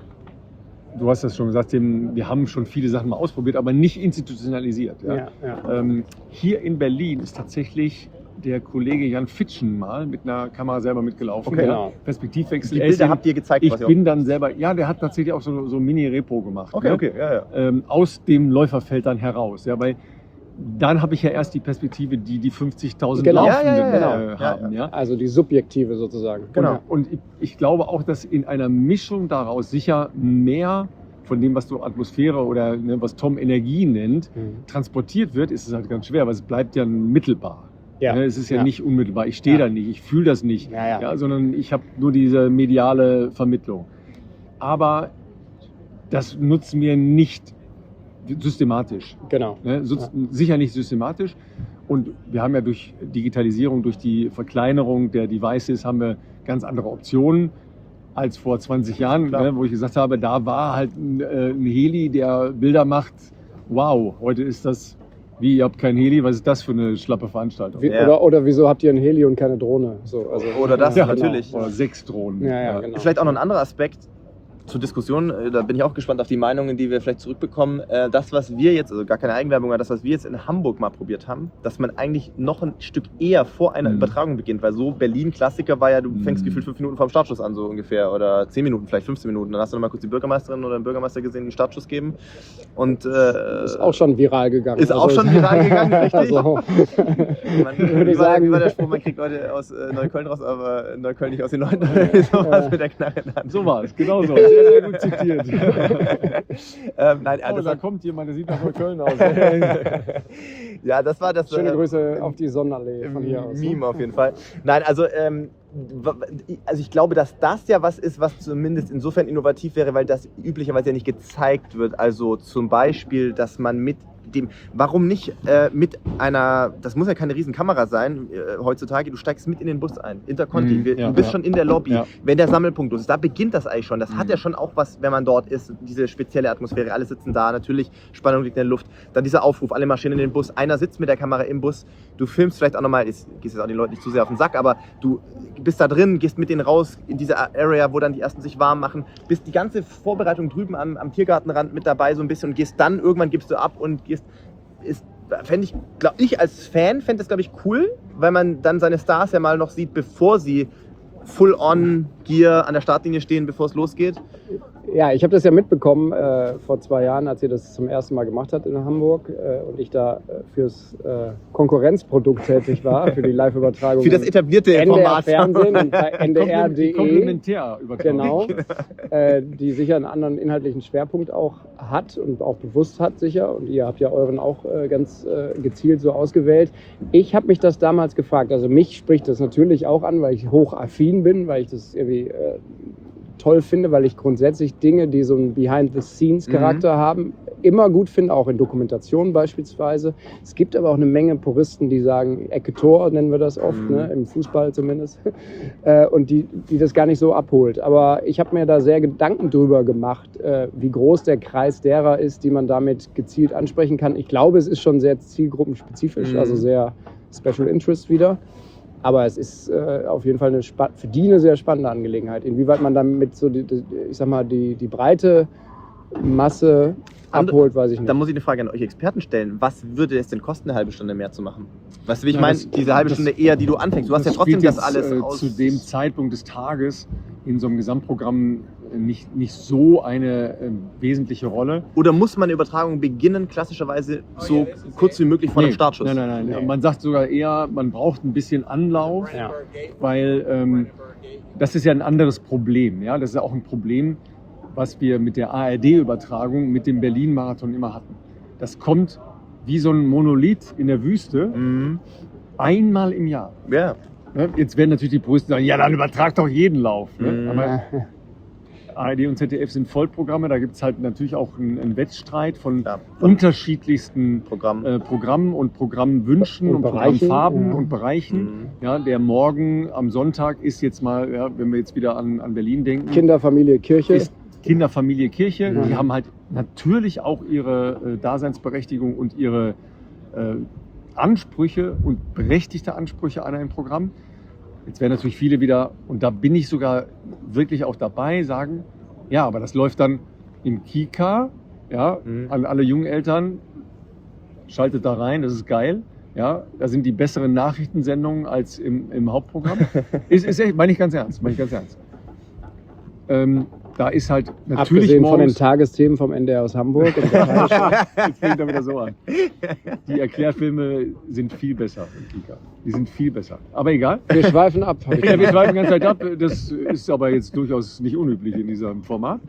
du hast das schon gesagt, wir haben schon viele Sachen mal ausprobiert, aber nicht institutionalisiert. Ja? Ja, ja. Ähm, hier in Berlin ist tatsächlich der Kollege Jan Fitschen mal mit einer Kamera selber mitgelaufen. Okay. Ja. Perspektivwechsel. Die Er ist Bilder in- habt ihr gezeigt. Ich quasi bin dann selber, ja, der hat tatsächlich auch so, so ein Mini-Repo gemacht. auch. Okay, ne? okay, ja, ja. Ähm, aus dem Läuferfeld dann heraus. Ja, weil dann habe ich ja erst die Perspektive, die die fünfzigtausend Genau. Laufenden Ja, ja, ja, äh, ja. haben. Ja. Also die subjektive sozusagen. Genau. Und ich, ich glaube auch, dass in einer Mischung daraus sicher mehr von dem, was du Atmosphäre oder ne, was Tom Energie nennt, Mhm. transportiert wird, ist es halt ganz schwer, weil es bleibt ja mittelbar. Ja. Ne, es ist ja, Ja. nicht unmittelbar. Ich stehe Ja. da nicht, ich fühle das nicht, Ja, ja. sondern ich habe nur diese mediale Vermittlung. Aber das nutzen wir nicht systematisch. Genau. Ne? So, Sicher nicht systematisch. Und wir haben ja durch Digitalisierung, durch die Verkleinerung der Devices, haben wir ganz andere Optionen als vor zwanzig Jahren, Klar. ne, wo ich gesagt habe, da war halt ein, äh, ein Heli, der Bilder macht. Wow, heute ist das, wie, ihr habt kein Heli, was ist das für eine schlappe Veranstaltung? Wie, Ja. oder, oder wieso habt ihr ein Heli und keine Drohne? So, also, Oder das, ja, natürlich. Oder sechs Drohnen. Ja, ja, genau. Vielleicht auch noch ein anderer Aspekt zur Diskussion, äh, da bin ich auch gespannt auf die Meinungen, die wir vielleicht zurückbekommen. Äh, Das, was wir jetzt, also gar keine Eigenwerbung, aber das, was wir jetzt in Hamburg mal probiert haben, dass man eigentlich noch ein Stück eher vor einer Mhm. Übertragung beginnt, weil so Berlin-Klassiker war ja, du fängst Mhm. gefühlt fünf Minuten vor dem Startschuss an, so ungefähr, oder zehn Minuten, vielleicht fünfzehn Minuten. Dann hast du noch mal kurz die Bürgermeisterin oder den Bürgermeister gesehen, den Startschuss geben. Und äh, Ist auch schon viral gegangen. Ist auch schon viral gegangen, richtig? Also, man, würde wie, ich war, sagen. wie war der Spruch, man kriegt Leute aus äh, Neukölln raus, aber Neukölln nicht aus den Leuten. Sowas mit der Knarre in der Hand. So war es, genau so. Sehr, sehr gut zitiert. ähm, nein, Oh, das da war, kommt jemand, der sieht nach Neukölln aus. ja, das war das schöne äh, Grüße auf die Sonnenallee von hier aus. ne? Meme auf jeden Fall. Nein, also, ähm, w- also ich glaube, dass das ja was ist, was zumindest insofern innovativ wäre, weil das üblicherweise ja nicht gezeigt wird. Also zum Beispiel, dass man mit dem, warum nicht äh, mit einer, das muss ja keine Riesenkamera sein äh, heutzutage, du steigst mit in den Bus ein, Interconti, Mhm, wir, ja, du bist ja. schon in der Lobby, Ja. wenn der Sammelpunkt los ist, da beginnt das eigentlich schon. Das hat Mhm. ja schon auch was, wenn man dort ist, diese spezielle Atmosphäre, alle sitzen da, natürlich, Spannung liegt in der Luft, dann dieser Aufruf, alle marschieren in den Bus, einer sitzt mit der Kamera im Bus, du filmst vielleicht auch nochmal, gehst jetzt auch den Leuten nicht zu sehr auf den Sack, aber du bist da drin, gehst mit denen raus in diese Area, wo dann die ersten sich warm machen, bist die ganze Vorbereitung drüben am, am Tiergartenrand mit dabei so ein bisschen und gehst dann, irgendwann gibst du ab und gehst, ist, fände ich, glaube ich als Fan, fände das glaube ich cool, weil man dann seine Stars ja mal noch sieht, bevor sie Full-on-Gear an der Startlinie stehen, bevor es losgeht. Ja, ich habe das ja mitbekommen äh, vor zwei Jahren, als ihr das zum ersten Mal gemacht habt in Hamburg äh, und ich da äh, fürs äh, Konkurrenzprodukt tätig war, für die Live-Übertragung. Für das etablierte N D R Format. Fernsehen und bei N D R Die punkt de. komplementär übertragen. Genau, äh, die sicher einen anderen inhaltlichen Schwerpunkt auch hat und auch bewusst hat sicher. Und ihr habt ja euren auch äh, ganz äh, gezielt so ausgewählt. Ich habe mich das damals gefragt. Also mich spricht das natürlich auch an, weil ich hochaffin bin, weil ich das irgendwie äh, toll finde, weil ich grundsätzlich Dinge, die so einen Behind-the-Scenes-Charakter Mhm. haben, immer gut finde, auch in Dokumentationen beispielsweise. Es gibt aber auch eine Menge Puristen, die sagen, Ecke Tor nennen wir das oft, Mhm. ne, im Fußball zumindest, äh, und die, die das gar nicht so abholt. Aber ich habe mir da sehr Gedanken drüber gemacht, äh, wie groß der Kreis derer ist, die man damit gezielt ansprechen kann. Ich glaube, es ist schon sehr zielgruppenspezifisch, Mhm. also sehr Special Interest wieder. Aber es ist äh, auf jeden Fall eine spa- für die eine sehr spannende Angelegenheit. Inwieweit man damit so, die, die, ich sag mal, die, die breite Masse And- abholt, weiß ich nicht. Dann muss ich eine Frage an euch Experten stellen. Was würde es denn kosten, eine halbe Stunde mehr zu machen? Weißt du, wie ich Ja, meine? das- Diese halbe das- Stunde eher, die du anfängst. Du hast ja trotzdem spielt das jetzt, alles äh, aus. zu dem Zeitpunkt des Tages in so einem Gesamtprogramm nicht, nicht so eine äh, wesentliche Rolle. Oder muss man eine Übertragung beginnen, klassischerweise so kurz wie möglich vor dem Nee, Startschuss? Nein, nein, nein. Nee. Man sagt sogar eher, man braucht ein bisschen Anlauf, ja. weil ähm, das ist ja ein anderes Problem. Ja? Das ist ja auch ein Problem, was wir mit der A R D-Übertragung, mit dem Berlin-Marathon immer hatten. Das kommt wie so ein Monolith in der Wüste Mhm. einmal im Jahr. Ja. Ne? Jetzt werden natürlich die Puristen sagen, ja, dann übertrag doch jeden Lauf. Ne? Mhm. Aber A R D und Z D F sind Vollprogramme, da gibt es halt natürlich auch einen, einen Wettstreit von Ja. unterschiedlichsten Programm. äh, Programmen und Programmwünschen Und und, Bereichen, Programmfarben ja. und Bereichen. Mhm. Ja, der Morgen am Sonntag ist jetzt mal, ja, wenn wir jetzt wieder an, an Berlin denken, Kinder, Familie, Kirche. ist Kinder, Familie, Kirche. Mhm. Die haben halt natürlich auch ihre äh, Daseinsberechtigung und ihre äh, Ansprüche und berechtigte Ansprüche an ein Programm. Jetzt werden natürlich viele wieder, und da bin ich sogar wirklich auch dabei, sagen, ja, aber das läuft dann, das läuft dann um achtzehn Uhr, um neunzehn Uhr, um zehn Uhr. Ja, aber das läuft dann um achtzehn Uhr, um neunzehn Uhr, um zehn Uhr. Ja, aber das läuft dann um achtzehn Uhr, um neunzehn Uhr, um zehn Uhr. Ja, aber das läuft dann um achtzehn Uhr, um neunzehn Uhr, um zehn Uhr. Ja, aber das läuft dann im Kika, ja, Mhm. an alle jungen Eltern, schaltet da rein, das ist geil. Ja, da sind die besseren Nachrichtensendungen als im, im Hauptprogramm. ist, ist echt, meine ich ganz ernst, meine ich ganz ernst. Ähm, da ist halt natürlich Abgesehen von den morgens... Tagesthemen vom N D R aus Hamburg. Und der Tagesschau. Jetzt fängt er wieder so an. Die Erklärfilme sind viel besser im Kika. Die sind viel besser. Aber egal. Wir schweifen ab. hab ich Ja, wir gemerkt. schweifen die ganze Zeit ab. Das ist aber jetzt durchaus nicht unüblich in diesem Format.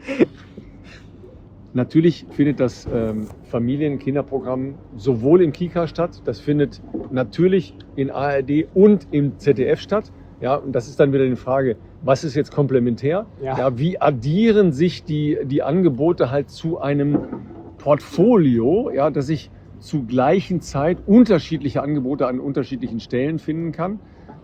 Natürlich findet das ähm, Familien-Kinderprogramm sowohl im Kika statt, das findet natürlich in A R D und im Z D F statt. Ja, und das ist dann wieder die Frage, was ist jetzt komplementär? Ja. Ja, wie addieren sich die, die Angebote halt zu einem Portfolio, ja, dass ich zu gleichen Zeit unterschiedliche Angebote an unterschiedlichen Stellen finden kann?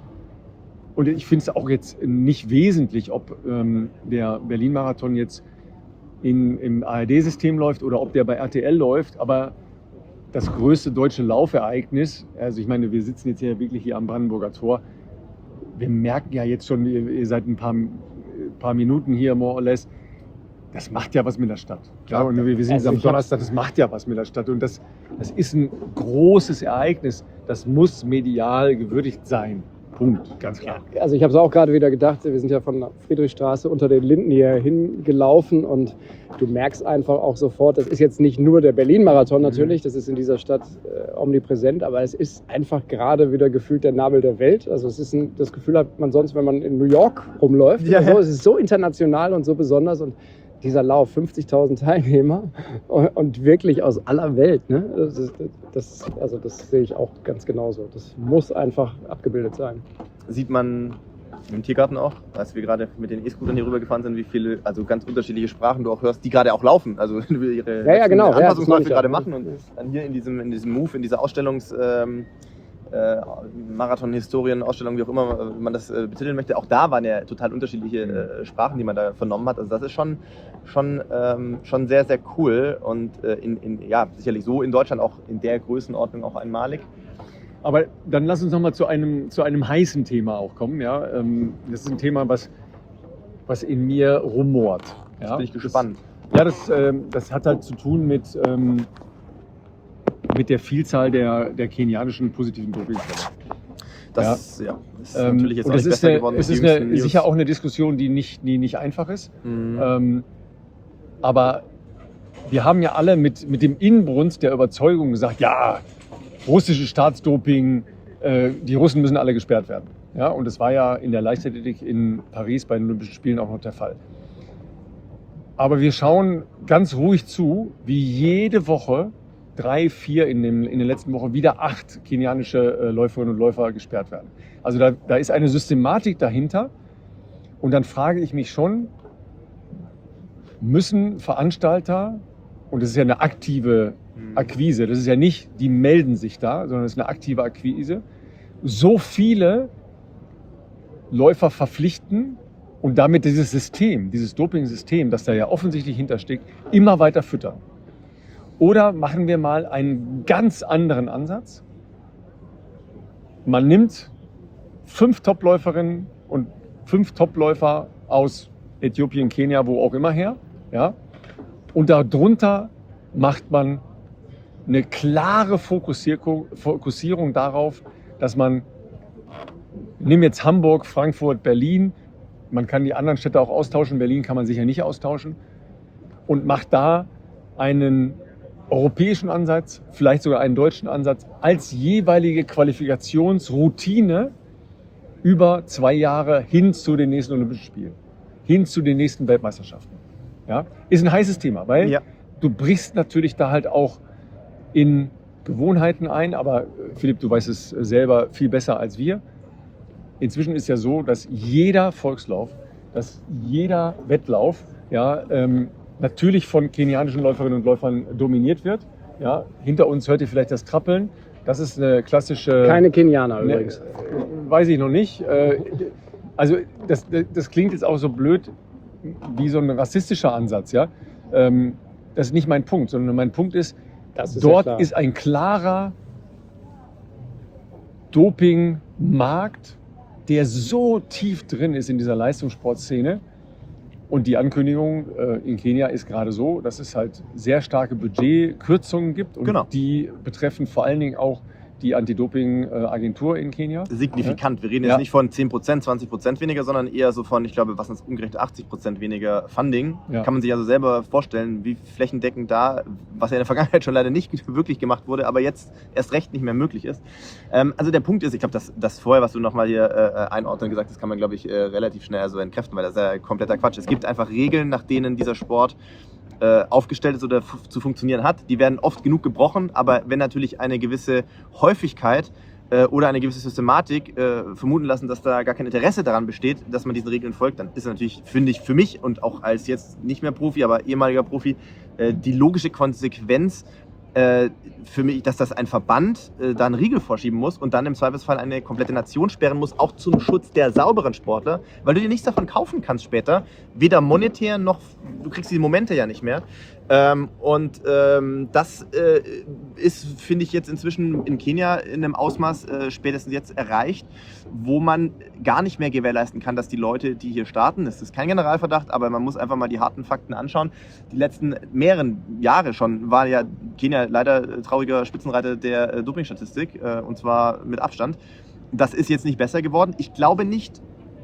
Und ich finde es auch jetzt nicht wesentlich, ob ähm, der Berlin-Marathon jetzt in, im A R D-System läuft oder ob der bei R T L läuft, aber das größte deutsche Laufereignis, also ich meine, wir sitzen jetzt hier wirklich hier am Brandenburger Tor, wir merken ja jetzt schon, ihr, ihr seid ein paar, paar Minuten hier, more or less, das macht ja was mit der Stadt. Ja, und wir, wir sind Also am ich hab- Donnerstag, das macht ja was mit der Stadt und das, das ist ein großes Ereignis, das muss medial gewürdigt sein. Punkt, ganz klar. Also ich habe es auch gerade wieder gedacht, wir sind ja von der Friedrichstraße unter den Linden hier hingelaufen und du merkst einfach auch sofort, das ist jetzt nicht nur der Berlin-Marathon natürlich, das ist in dieser Stadt äh, omnipräsent, aber es ist einfach gerade wieder gefühlt der Nabel der Welt. Also es ist ein, das Gefühl hat man sonst, wenn man in New York rumläuft. Ja. Oder so. Es ist so international und so besonders und dieser Lauf, fünfzigtausend Teilnehmer und, und wirklich aus aller Welt. Ne? Das, ist, das, also das sehe ich auch ganz genauso. Das muss einfach abgebildet sein. Sieht man im Tiergarten auch, als wir gerade mit den E-Scootern hier rübergefahren sind, wie viele, also ganz unterschiedliche Sprachen du auch hörst, die gerade auch laufen, also ihre Ja, ja, genau. Ja, das meine Anpassungsläufe ich gerade auch. machen und dann hier in diesem, in diesem Move, in dieser Ausstellungs ähm, äh, Marathon-Historien-Ausstellung, wie auch immer man das äh, betiteln möchte, auch da waren ja total unterschiedliche äh, Sprachen, die man da vernommen hat. Also das ist schon, schon, ähm, schon sehr, sehr cool und äh, in, in, ja, sicherlich so in Deutschland auch in der Größenordnung auch einmalig. Aber dann lass uns nochmal zu einem, zu einem heißen Thema auch kommen. Ja? Ähm, Das ist ein Thema, was, was in mir rumort. Ja? Bin ich gespannt. Das, ja, das, ähm, das hat halt zu tun mit, ähm, mit der Vielzahl der, der kenianischen positiven Dopingfälle. Das, ja. das ist Ähm, natürlich jetzt und auch das nicht ist, besser eine, geworden. es durch ist die eine, jüngsten News. sicher auch eine Diskussion, die nicht, die nicht einfach ist. Mhm. Ähm, aber wir haben ja alle mit, mit dem Inbrunst der Überzeugung gesagt, ja, russische Staatsdoping, äh, die Russen müssen alle gesperrt werden. Ja, und das war ja in der Leichtathletik in Paris bei den Olympischen Spielen auch noch der Fall. Aber wir schauen ganz ruhig zu, wie jede Woche drei, vier, in, dem, in den letzten Wochen wieder acht kenianische äh, Läuferinnen und Läufer gesperrt werden. Also da, da ist eine Systematik dahinter. Und dann frage ich mich schon, müssen Veranstalter, und das ist ja eine aktive Akquise, das ist ja nicht, die melden sich da, sondern das ist eine aktive Akquise, so viele Läufer verpflichten und damit dieses System, dieses Doping-System, das da ja offensichtlich hintersteckt, immer weiter füttern. Oder machen wir mal einen ganz anderen Ansatz. Man nimmt fünf Topläuferinnen und fünf Topläufer aus Äthiopien, Kenia, wo auch immer her, ja, und darunter macht man eine klare Fokussierung, Fokussierung darauf, dass man, nimm jetzt Hamburg, Frankfurt, Berlin, man kann die anderen Städte auch austauschen, Berlin kann man sicher nicht austauschen, und macht da einen europäischen Ansatz, vielleicht sogar einen deutschen Ansatz, als jeweilige Qualifikationsroutine über zwei Jahre hin zu den nächsten Olympischen Spielen, hin zu den nächsten Weltmeisterschaften. Ja? Ist ein heißes Thema, weil Ja. du brichst natürlich da halt auch in Gewohnheiten ein, aber äh, Philipp, du weißt es selber viel besser als wir. Inzwischen ist ja so, dass jeder Volkslauf, dass jeder Wettlauf, ja, ähm, natürlich von kenianischen Läuferinnen und Läufern dominiert wird. Ja, hinter uns hört ihr vielleicht das Trappeln. Das ist eine klassische... Keine Kenianer Ne, übrigens. weiß ich noch nicht. Äh, Also das, das klingt jetzt auch so blöd wie so ein rassistischer Ansatz. Ja? Ähm, Das ist nicht mein Punkt, sondern mein Punkt ist, Das ist ja dort klar. ist ein klarer Dopingmarkt, der so tief drin ist in dieser Leistungssportszene. Und die Ankündigung äh, in Kenia ist gerade so, dass es halt sehr starke Budgetkürzungen gibt. Und Genau. die betreffen vor allen Dingen auch die Anti-Doping-Agentur in Kenia. Signifikant. Wir reden jetzt Ja. nicht von zehn Prozent, zwanzig Prozent weniger, sondern eher so von, ich glaube, was ist umgerechnet, achtzig Prozent weniger Funding. Ja. Kann man sich also selber vorstellen, wie flächendeckend da, was ja in der Vergangenheit schon leider nicht wirklich gemacht wurde, aber jetzt erst recht nicht mehr möglich ist. Ähm, also der Punkt ist, ich glaube, das, das vorher, was du nochmal hier äh, einordnen gesagt hast, kann man, glaube ich, äh, relativ schnell so entkräften, weil das ist ja kompletter Quatsch. Es gibt einfach Regeln, nach denen dieser Sport äh, aufgestellt ist oder f- zu funktionieren hat. Die werden oft genug gebrochen, aber wenn natürlich eine gewisse Häufigkeit äh, oder eine gewisse Systematik äh, vermuten lassen, dass da gar kein Interesse daran besteht, dass man diesen Regeln folgt, dann ist natürlich, finde ich, für mich und auch als jetzt nicht mehr Profi, aber ehemaliger Profi, äh, die logische Konsequenz äh, für mich, dass das ein Verband äh, da einen Riegel vorschieben muss und dann im Zweifelsfall eine komplette Nation sperren muss, auch zum Schutz der sauberen Sportler, weil du dir nichts davon kaufen kannst später, weder monetär noch, du kriegst die Momente ja nicht mehr. Ähm, und ähm, das äh, ist, finde ich, jetzt inzwischen in Kenia in einem Ausmaß äh, spätestens jetzt erreicht, wo man gar nicht mehr gewährleisten kann, dass die Leute, die hier starten, es ist kein Generalverdacht, aber man muss einfach mal die harten Fakten anschauen. Die letzten mehreren Jahre schon war ja Kenia leider trauriger Spitzenreiter der äh, Dopingstatistik, äh, und zwar mit Abstand. Das ist jetzt nicht besser geworden. Ich glaube nicht,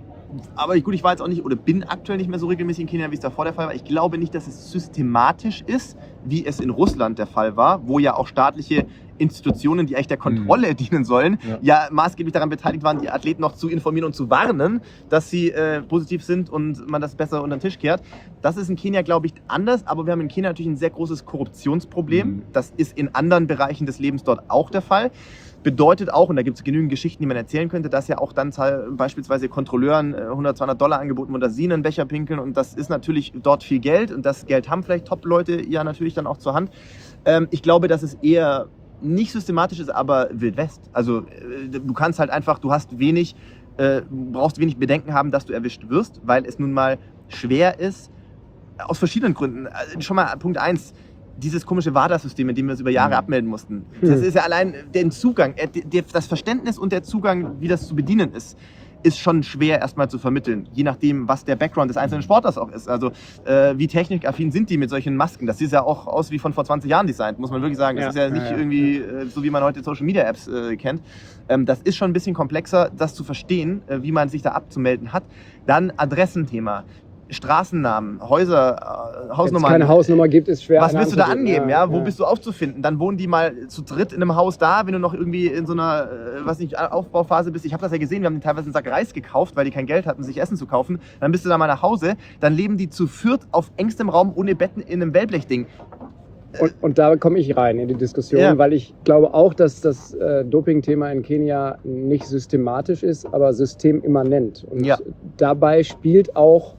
aber gut, ich war jetzt auch nicht oder bin aktuell nicht mehr so regelmäßig in Kenia, wie es davor der Fall war. Ich glaube nicht, dass es systematisch ist, wie es in Russland der Fall war, wo ja auch staatliche Institutionen, die eigentlich der Kontrolle mhm. dienen sollen, ja. ja maßgeblich daran beteiligt waren, die Athleten noch zu informieren und zu warnen, dass sie äh, positiv sind und man das besser unter den Tisch kehrt. Das ist in Kenia, glaube ich, anders, aber wir haben in Kenia natürlich ein sehr großes Korruptionsproblem. Mhm. Das ist in anderen Bereichen des Lebens dort auch der Fall. Bedeutet auch, und da gibt es genügend Geschichten, die man erzählen könnte, dass ja auch dann beispielsweise Kontrolleuren hundert, zweihundert Dollar angeboten wurden, dass sie einen Becher pinkeln, und das ist natürlich dort viel Geld und das Geld haben vielleicht Top-Leute ja natürlich dann auch zur Hand. Ähm, ich glaube, dass es eher nicht systematisch ist, aber Wild West. Also äh, du kannst halt einfach, du hast wenig, äh, brauchst wenig Bedenken haben, dass du erwischt wirst, weil es nun mal schwer ist, aus verschiedenen Gründen. Also schon mal Punkt eins, dieses komische WADA-System, in dem wir es über Jahre abmelden mussten. Das ist ja allein den Zugang, das Verständnis und der Zugang, wie das zu bedienen ist, ist schon schwer erstmal zu vermitteln, je nachdem, was der Background des einzelnen Sportlers auch ist. Also äh, wie technikaffin sind die mit solchen Masken? Das sieht ja auch aus wie von vor zwanzig Jahren designt, muss man wirklich sagen. Das ja, ist ja nicht ja, ja. irgendwie äh, so, wie man heute Social-Media-Apps äh, kennt. Ähm, das ist schon ein bisschen komplexer, das zu verstehen, äh, wie man sich da abzumelden hat. Dann Adressenthema. Straßennamen, Häuser, äh, Hausnummern. Wenn es keine Hausnummer gibt, ist schwer. Was willst du da angeben? Ja, ja? Wo ja. bist du aufzufinden? Dann wohnen die mal zu dritt in einem Haus da, wenn du noch irgendwie in so einer äh, was nicht, Aufbauphase bist. Ich habe das ja gesehen, wir haben teilweise einen Sack Reis gekauft, weil die kein Geld hatten, sich Essen zu kaufen. Dann bist du da mal nach Hause, dann leben die zu viert auf engstem Raum ohne Betten in einem Wellblechding. Und, und da komme ich rein in die Diskussion, ja. weil ich glaube auch, dass das äh, Doping-Thema in Kenia nicht systematisch ist, aber systemimmanent. Und ja. dabei spielt auch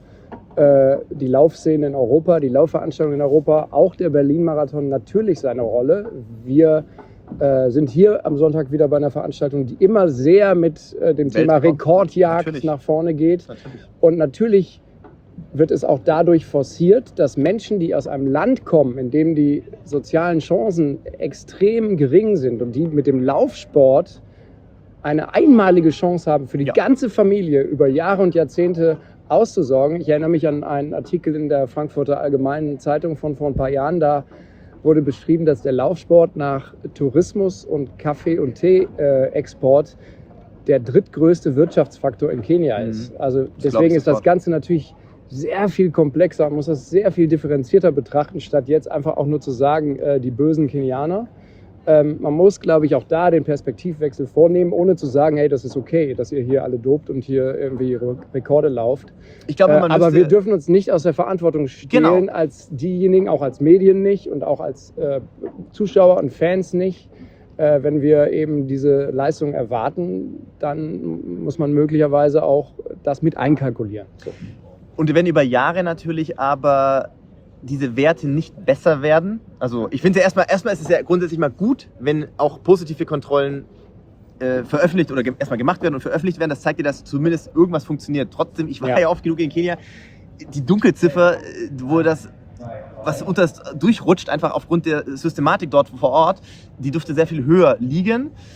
die Laufszene in Europa, die Laufveranstaltungen in Europa, auch der Berlin-Marathon natürlich seine Rolle. Wir äh, sind hier am Sonntag wieder bei einer Veranstaltung, die immer sehr mit äh, dem Thema Rekordjagd natürlich. nach vorne geht. Natürlich. Und natürlich wird es auch dadurch forciert, dass Menschen, die aus einem Land kommen, in dem die sozialen Chancen extrem gering sind und die mit dem Laufsport eine einmalige Chance haben, für die ja. ganze Familie über Jahre und Jahrzehnte auszusorgen. Ich erinnere mich an einen Artikel in der Frankfurter Allgemeinen Zeitung von vor ein paar Jahren. Da wurde beschrieben, dass der Laufsport nach Tourismus und Kaffee- und Tee-Export der drittgrößte Wirtschaftsfaktor in Kenia mhm. ist. Also deswegen ist das Ganze natürlich sehr viel komplexer. Man muss das sehr viel differenzierter betrachten, statt jetzt einfach auch nur zu sagen, äh, die bösen Kenianer. Ähm, man muss, glaube ich, auch da den Perspektivwechsel vornehmen, ohne zu sagen, hey, das ist okay, dass ihr hier alle dopt und hier irgendwie Rekorde lauft. Ich glaube, man äh, aber wir dürfen uns nicht aus der Verantwortung stehlen, genau. als diejenigen, auch als Medien nicht und auch als äh, Zuschauer und Fans nicht. Äh, wenn wir eben diese Leistung erwarten, dann muss man möglicherweise auch das mit einkalkulieren. So. Und wenn über Jahre natürlich aber diese Werte nicht besser werden. Also ich finde ja erstmal, erstmal ist es ja grundsätzlich mal gut, wenn auch positive Kontrollen äh, veröffentlicht oder ge- erstmal gemacht werden und veröffentlicht werden. Das zeigt dir, dass zumindest irgendwas funktioniert. Trotzdem, ich war ja, ja oft genug in Kenia, die Dunkelziffer, wo das, was unter das durchrutscht, einfach aufgrund der Systematik dort vor Ort, die dürfte sehr viel höher liegen.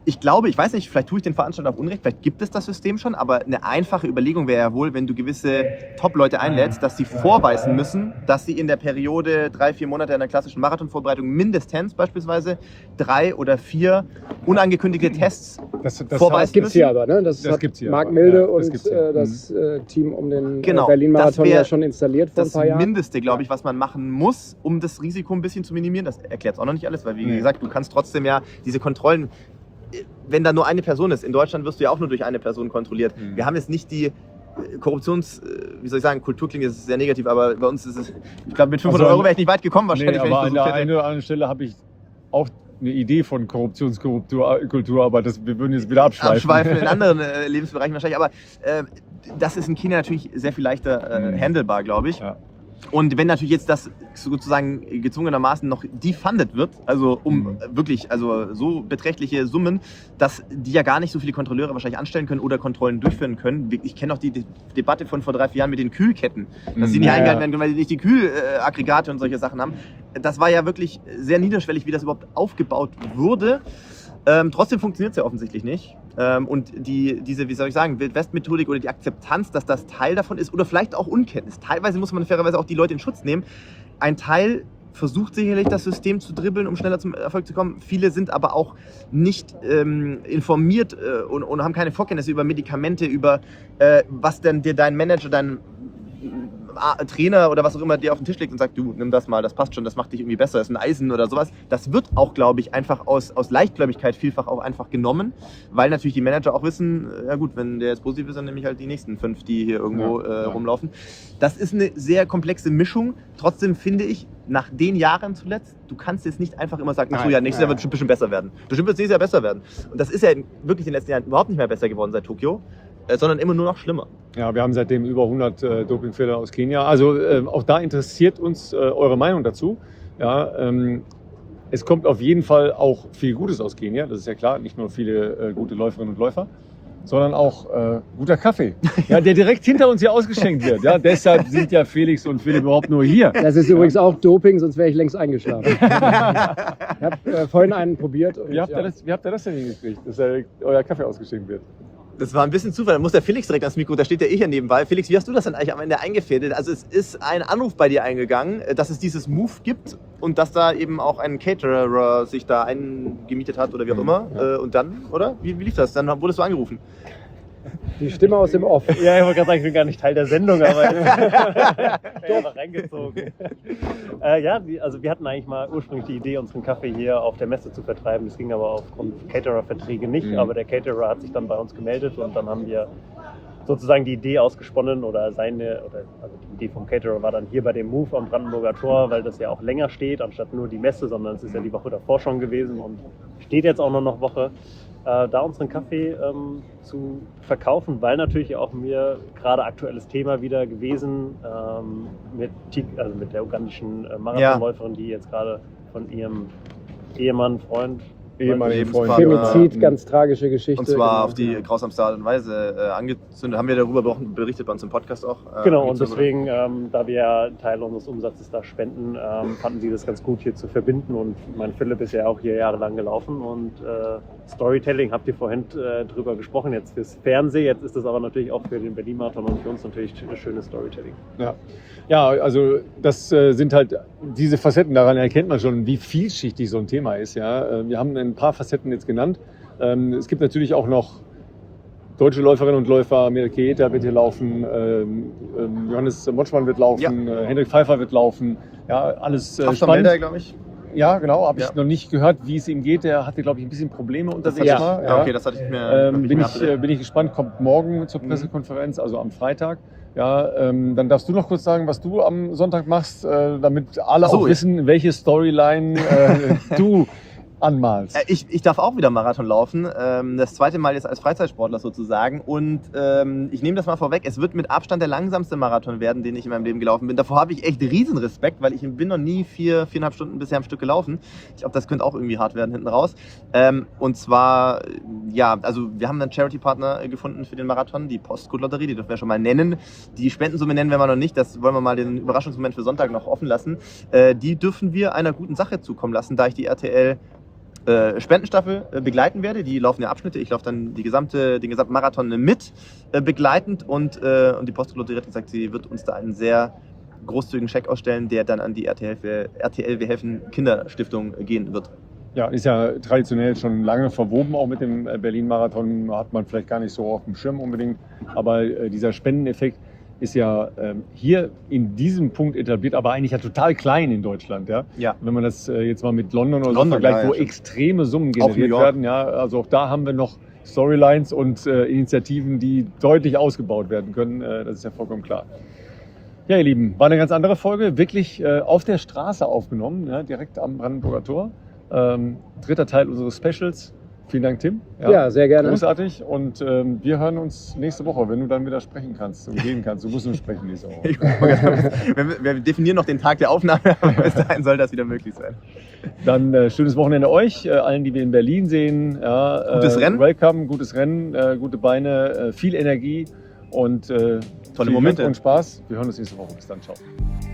ich glaube, ich weiß nicht, vielleicht tue ich den Veranstalter auf Unrecht, vielleicht gibt es das System schon, aber eine einfache Überlegung wäre ja wohl, wenn du gewisse Top-Leute einlädst, dass sie vorweisen müssen, dass sie in der Periode drei, vier Monate einer klassischen Marathonvorbereitung mindestens beispielsweise drei oder vier unangekündigte Tests Das, das vorweisen Das gibt es müssen. hier aber, ne? Das, Das hat gibt's hier Marc aber, Milde ja, das und gibt's hier. äh, das äh, Team um den Genau, äh, Berlin-Marathon das wär ja schon installiert vor ein Das paar Jahren. Mindeste, glaube ich, was man machen muss, um das Risiko ein bisschen zu minimieren. Das erklärt es auch noch nicht alles, weil wie Nee. gesagt, du kannst trotzdem ja diese Kontrollen, wenn da nur eine Person ist, in Deutschland wirst du ja auch nur durch eine Person kontrolliert. Mhm. Wir haben jetzt nicht die äh, Korruptions, äh, wie soll ich sagen, Kultur klingt jetzt sehr negativ, aber bei uns ist es, ich glaube mit fünfhundert Also, Euro wäre ich nicht weit gekommen wahrscheinlich, Nee, wenn aber ich an der versucht hätte. einen oder anderen Stelle habe ich auch eine Idee von Korruptionskultur, Kultur, aber das, wir würden jetzt wieder abschweifen. Abschweifen in anderen äh, Lebensbereichen wahrscheinlich, aber äh, das ist in China natürlich sehr viel leichter äh, Mhm. handelbar, glaube ich. Ja. Und wenn natürlich jetzt das sozusagen gezwungenermaßen noch defunded wird, also um Mhm. wirklich also so beträchtliche Summen, dass die ja gar nicht so viele Kontrolleure wahrscheinlich anstellen können oder Kontrollen durchführen können. Ich kenne auch die De Debatte von vor drei, vier Jahren mit den Kühlketten, dass sie Mhm. nicht Ja, eingehalten ja. werden können, weil sie nicht die Kühlaggregate und solche Sachen haben. Das war ja wirklich sehr niederschwellig, wie das überhaupt aufgebaut wurde. Ähm, trotzdem funktioniert es ja offensichtlich nicht. Ähm, und die, diese, wie soll ich sagen, Wild-West-Methodik oder die Akzeptanz, dass das Teil davon ist oder vielleicht auch Unkenntnis. Teilweise muss man fairerweise auch die Leute in Schutz nehmen. Ein Teil versucht sicherlich das System zu dribbeln, um schneller zum Erfolg zu kommen. Viele sind aber auch nicht ähm, informiert äh, und, und haben keine Vorkenntnisse über Medikamente, über äh, was denn dir dein Manager, dein äh, Trainer oder was auch immer dir auf den Tisch legt und sagt, du, nimm das mal, das passt schon, das macht dich irgendwie besser, das ist ein Eisen oder sowas. Das wird auch, glaube ich, einfach aus, aus Leichtgläubigkeit vielfach auch einfach genommen, weil natürlich die Manager auch wissen, äh, ja gut, wenn der jetzt positiv ist, dann nehme ich halt die nächsten fünf, die hier irgendwo Ja, äh, ja. rumlaufen. Das ist eine sehr komplexe Mischung. Trotzdem finde ich, nach den Jahren zuletzt, du kannst jetzt nicht einfach immer sagen, ach so, ja, nächstes Jahr wird es bestimmt besser werden. Bestimmt wird es nächstes Jahr besser werden. Und das ist ja wirklich in den letzten Jahren überhaupt nicht mehr besser geworden seit Tokio, äh, sondern immer nur noch schlimmer. Ja, wir haben seitdem über hundert äh, Dopingfälle aus Kenia. Also äh, auch da interessiert uns äh, eure Meinung dazu. Ja, ähm, es kommt auf jeden Fall auch viel Gutes aus Kenia, das ist ja klar. Nicht nur viele äh, gute Läuferinnen und Läufer, sondern auch äh, guter Kaffee, ja, der direkt hinter uns hier ausgeschenkt wird. Ja, deshalb sind ja Felix und Philipp überhaupt nur hier. Das ist übrigens auch Doping, sonst wäre ich längst eingeschlafen. Ich habe äh, vorhin einen probiert. Und, Wie habt, ihr ja. das, wie habt ihr das denn hingekriegt, dass äh, euer Kaffee ausgeschenkt wird? Das war ein bisschen Zufall. Da muss der Felix direkt ans Mikro, da steht ja eh hier nebenbei. Felix, wie hast du das denn eigentlich am Ende eingefädelt? Also es ist ein Anruf bei dir eingegangen, dass es dieses Move gibt und dass da eben auch ein Caterer sich da eingemietet hat oder wie auch immer. Ja. Und dann, oder? Wie, wie lief das? Dann wurdest du angerufen. Die Stimme aus dem Off. Ja, ich wollte gerade sagen, ich bin gar nicht Teil der Sendung, aber ich bin einfach reingezogen. Äh, ja, die, also wir hatten eigentlich mal ursprünglich die Idee, unseren Kaffee hier auf der Messe zu vertreiben. Das ging aber aufgrund Caterer-Verträge nicht, Mhm. aber der Caterer hat sich dann bei uns gemeldet und dann haben wir sozusagen die Idee ausgesponnen oder seine, oder also die Idee vom Caterer war dann hier bei dem Move am Brandenburger Tor, weil das ja auch länger steht, anstatt nur die Messe, sondern es ist ja die Woche davor schon gewesen und steht jetzt auch noch eine Woche. Äh, da unseren Kaffee ähm, zu verkaufen, weil natürlich auch mir gerade aktuelles Thema wieder gewesen ähm, mit, Tik- also mit der ugandischen äh, Marathonläuferin, die jetzt gerade von ihrem Ehemann, Freund, Ehemalige Lebenspartner. Freunde. Femizid, ganz tragische Geschichte. Und zwar genau. auf die grausamste Art und Weise äh, angezündet. Haben wir darüber berichtet bei uns im Podcast auch. Äh, Genau, und angezündet. deswegen, ähm, da wir ja einen Teil unseres Umsatzes da spenden, ähm, fanden sie das ganz gut hier zu verbinden. Und mein Philipp ist ja auch hier jahrelang gelaufen. Und äh, Storytelling habt ihr vorhin äh, drüber gesprochen, jetzt fürs Fernsehen. Jetzt ist das aber natürlich auch für den Berlin-Marathon und für uns natürlich ein schönes Storytelling. Ja. Ja, also das äh, sind halt diese Facetten, daran erkennt man schon, wie vielschichtig so ein Thema ist. Ja. Äh, wir haben ein paar Facetten jetzt genannt. Ähm, es gibt natürlich auch noch deutsche Läuferinnen und Läufer, Mirke Jeter wird hier laufen, ähm, ähm, Johannes Motschmann wird laufen, äh, Hendrik Pfeiffer wird laufen. Ja, alles äh, Trafton spannend. Melder, glaube ich. Ja, genau, habe ich Ja. noch nicht gehört, wie es ihm geht. Der hatte, glaube ich, ein bisschen Probleme unterwegs. Das hatte mal, ich, ja, okay, das hatte ich mir Ähm, nicht bin, mehr ich, äh, bin ich gespannt, kommt morgen zur Mhm. Pressekonferenz, also am Freitag. Ja, ähm, dann darfst du noch kurz sagen, was du am Sonntag machst, äh, damit alle Ach so, auch ja. wissen, welche Storyline äh, du anmalst. Äh, Ich, ich darf auch wieder Marathon laufen, ähm, das zweite Mal jetzt als Freizeitsportler sozusagen und ähm, ich nehme das mal vorweg, es wird mit Abstand der langsamste Marathon werden, den ich in meinem Leben gelaufen bin. Davor habe ich echt riesen Respekt, weil ich bin noch nie vier, viereinhalb Stunden bisher am Stück gelaufen. Ich glaube, das könnte auch irgendwie hart werden hinten raus. Ähm, und zwar, ja, also wir haben einen Charity-Partner gefunden für den Marathon, die Postcode-Lotterie, die dürfen wir schon mal nennen. Die Spendensumme nennen wir mal noch nicht, das wollen wir mal den Überraschungsmoment für Sonntag noch offen lassen. Äh, die dürfen wir einer guten Sache zukommen lassen, da ich die R T L äh, Spendenstaffel äh, begleiten werde. Die laufen ja Abschnitte. Ich laufe dann die gesamte, den gesamten Marathon mit äh, begleitend und, äh, und die Postcode hat gesagt, sie wird uns da einen sehr großzügigen Scheck ausstellen, der dann an die R T L, R T L Wir helfen Kinderstiftung gehen wird. Ja, ist ja traditionell schon lange verwoben, auch mit dem Berlin-Marathon, hat man vielleicht gar nicht so auf dem Schirm unbedingt, aber äh, dieser Spendeneffekt ist ja ähm, hier in diesem Punkt etabliert, aber eigentlich ja total klein in Deutschland. Ja? Ja. Wenn man das äh, jetzt mal mit London oder London, so vergleicht, ja, ja, wo stimmt. extreme Summen Auch New generiert York. werden. Ja? Also auch da haben wir noch Storylines und äh, Initiativen, die deutlich ausgebaut werden können. Äh, das ist ja vollkommen klar. Ja, ihr Lieben, war eine ganz andere Folge, wirklich äh, auf der Straße aufgenommen, ja, direkt am Brandenburger Tor. Ähm, dritter Teil unseres Specials. Vielen Dank, Tim. Ja, sehr gerne. Großartig. Und ähm, wir hören uns nächste Woche, wenn du dann wieder sprechen kannst und gehen kannst. Du musst nur sprechen nächste Woche. wir, wir definieren noch den Tag der Aufnahme, aber bis dahin soll das wieder möglich sein. Dann äh, schönes Wochenende euch, äh, allen, die wir in Berlin sehen. Ja, äh, Gutes Rennen. Welcome, gutes Rennen, äh, gute Beine, äh, viel Energie und äh, Tolle viel Momente. Glück und Spaß. Wir hören uns nächste Woche. Bis dann. Ciao.